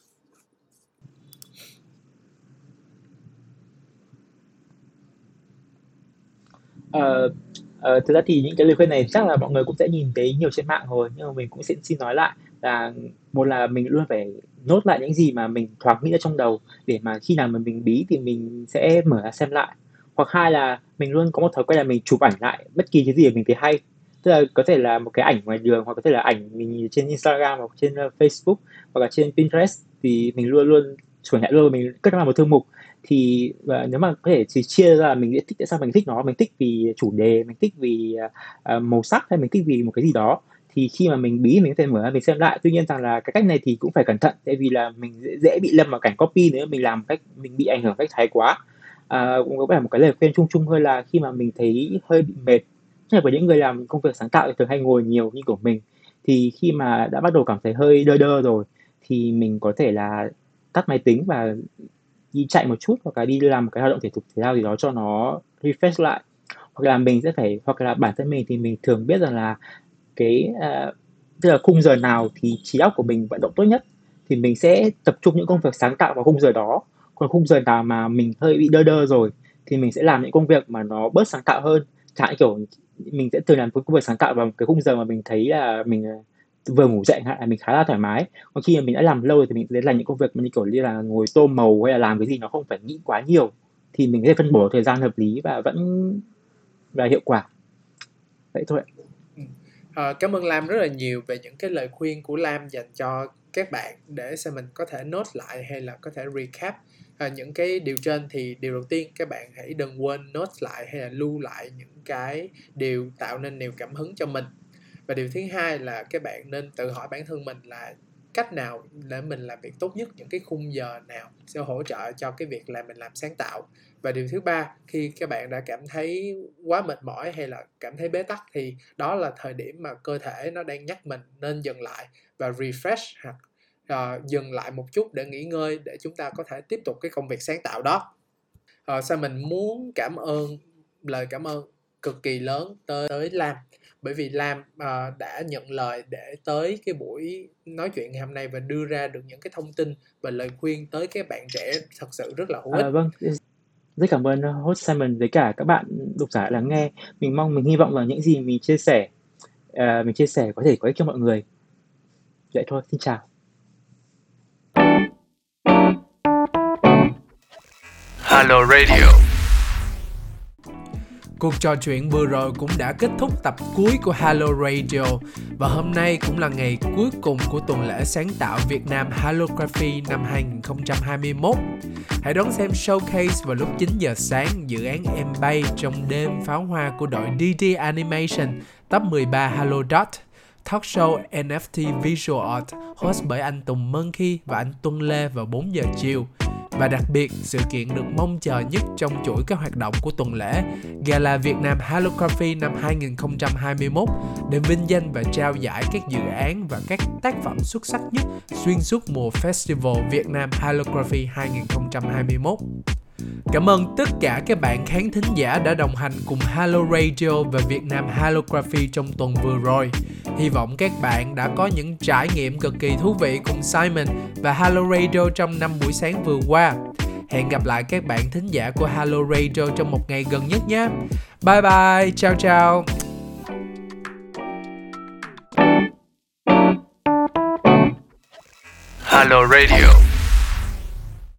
Thực ra thì những cái lời khuyên này chắc là mọi người cũng sẽ nhìn thấy nhiều trên mạng rồi, nhưng mà mình cũng xin nói lại là, một là mình luôn phải nốt lại những gì mà mình thoáng nghĩ ra trong đầu, để mà khi nào mà mình bí thì mình sẽ mở ra xem lại. Hoặc hai là mình luôn có một thói quen là mình chụp ảnh lại bất kỳ cái gì mà mình thấy hay. Tức là có thể là một cái ảnh ngoài đường, hoặc có thể là ảnh mình nhìn trên Instagram, hoặc trên Facebook, hoặc là trên Pinterest, thì mình luôn luôn chụp ảnh lại luôn, mình cất nó vào một thư mục. Thì và nếu mà có thể thì chia ra là mình thích, tại sao mình thích nó, mình thích vì chủ đề, mình thích vì màu sắc, hay mình thích vì một cái gì đó. Thì khi mà mình bí mình có thể mở ra mình xem lại. Tuy nhiên rằng là cái cách này thì cũng phải cẩn thận, tại vì là mình dễ bị lâm vào cảnh copy nếu mà mình làm cách, mình bị ảnh hưởng cách thái quá. Cũng có vẻ một cái lời khuyên chung chung hơn là khi mà mình thấy hơi bị mệt, nhất là với những người làm công việc sáng tạo thì thường hay ngồi nhiều như của mình, thì khi mà đã bắt đầu cảm thấy hơi đơ đơ rồi, thì mình có thể là tắt máy tính và đi chạy một chút, hoặc là đi làm một cái hoạt động thể dục thể thao gì đó cho nó refresh lại. Hoặc là mình sẽ phải, hoặc là bản thân mình thì mình thường biết rằng là tức là khung giờ nào thì trí óc của mình vận động tốt nhất, thì mình sẽ tập trung những công việc sáng tạo vào khung giờ đó. Còn khung giờ nào mà mình hơi bị đơ đơ rồi thì mình sẽ làm những công việc mà nó bớt sáng tạo hơn. Chẳng hạn kiểu mình sẽ thường làm công việc sáng tạo vào cái khung giờ mà mình thấy là mình vừa ngủ dậy, hay là mình khá là thoải mái. Còn khi mà mình đã làm lâu rồi thì mình sẽ làm những công việc mà như kiểu như là ngồi tô màu, hay là làm cái gì nó không phải nghĩ quá nhiều, thì mình có thể phân bổ thời gian hợp lý và vẫn là hiệu quả. Vậy thôi. Cảm ơn Lam rất là nhiều về những cái lời khuyên của Lam dành cho các bạn để xem mình có thể nốt lại hay là có thể recap những cái điều trên. Thì điều đầu tiên, các bạn hãy đừng quên nốt lại hay là lưu lại những cái điều tạo nên niềm cảm hứng cho mình. Và điều thứ hai là các bạn nên tự hỏi bản thân mình là cách nào để mình làm việc tốt nhất, những cái khung giờ nào sẽ hỗ trợ cho cái việc là mình làm sáng tạo. Và điều thứ ba, khi các bạn đã cảm thấy quá mệt mỏi hay là cảm thấy bế tắc thì đó là thời điểm mà cơ thể nó đang nhắc mình nên dừng lại và refresh, hoặc dừng lại một chút để nghỉ ngơi, để chúng ta có thể tiếp tục cái công việc sáng tạo đó. Mình muốn lời cảm ơn cực kỳ lớn tới Lam, bởi vì Lam đã nhận lời để tới cái buổi nói chuyện ngày hôm nay và đưa ra được những cái thông tin và lời khuyên tới các bạn trẻ thật sự rất là hữu ích. Vâng, rất cảm ơn host Simon với cả các bạn độc giả lắng nghe. Mình hy vọng là những gì mình chia sẻ có thể có ích cho mọi người. Vậy thôi, xin chào. Hello Radio. Cuộc trò chuyện vừa rồi cũng đã kết thúc tập cuối của Hello Radio, và hôm nay cũng là ngày cuối cùng của tuần lễ sáng tạo Việt Nam Holography năm 2021. Hãy đón xem showcase vào lúc 9 giờ sáng dự án Em Bay trong đêm pháo hoa của đội DD Animation top 13 Hello Dot, talk show NFT Visual Art host bởi anh Tùng Monkey và anh Tuân Lê vào 4 giờ chiều. Và đặc biệt, sự kiện được mong chờ nhất trong chuỗi các hoạt động của tuần lễ, Gala Việt Nam Holography năm 2021, để vinh danh và trao giải các dự án và các tác phẩm xuất sắc nhất xuyên suốt mùa Festival Việt Nam Holography 2021. Cảm ơn tất cả các bạn khán thính giả đã đồng hành cùng Hello Radio và Việt Nam Holography trong tuần vừa rồi. Hy vọng các bạn đã có những trải nghiệm cực kỳ thú vị cùng Simon và Hello Radio trong 5 buổi sáng vừa qua. Hẹn gặp lại các bạn thính giả của Hello Radio trong một ngày gần nhất nhé. Bye bye, ciao ciao. Hello Radio.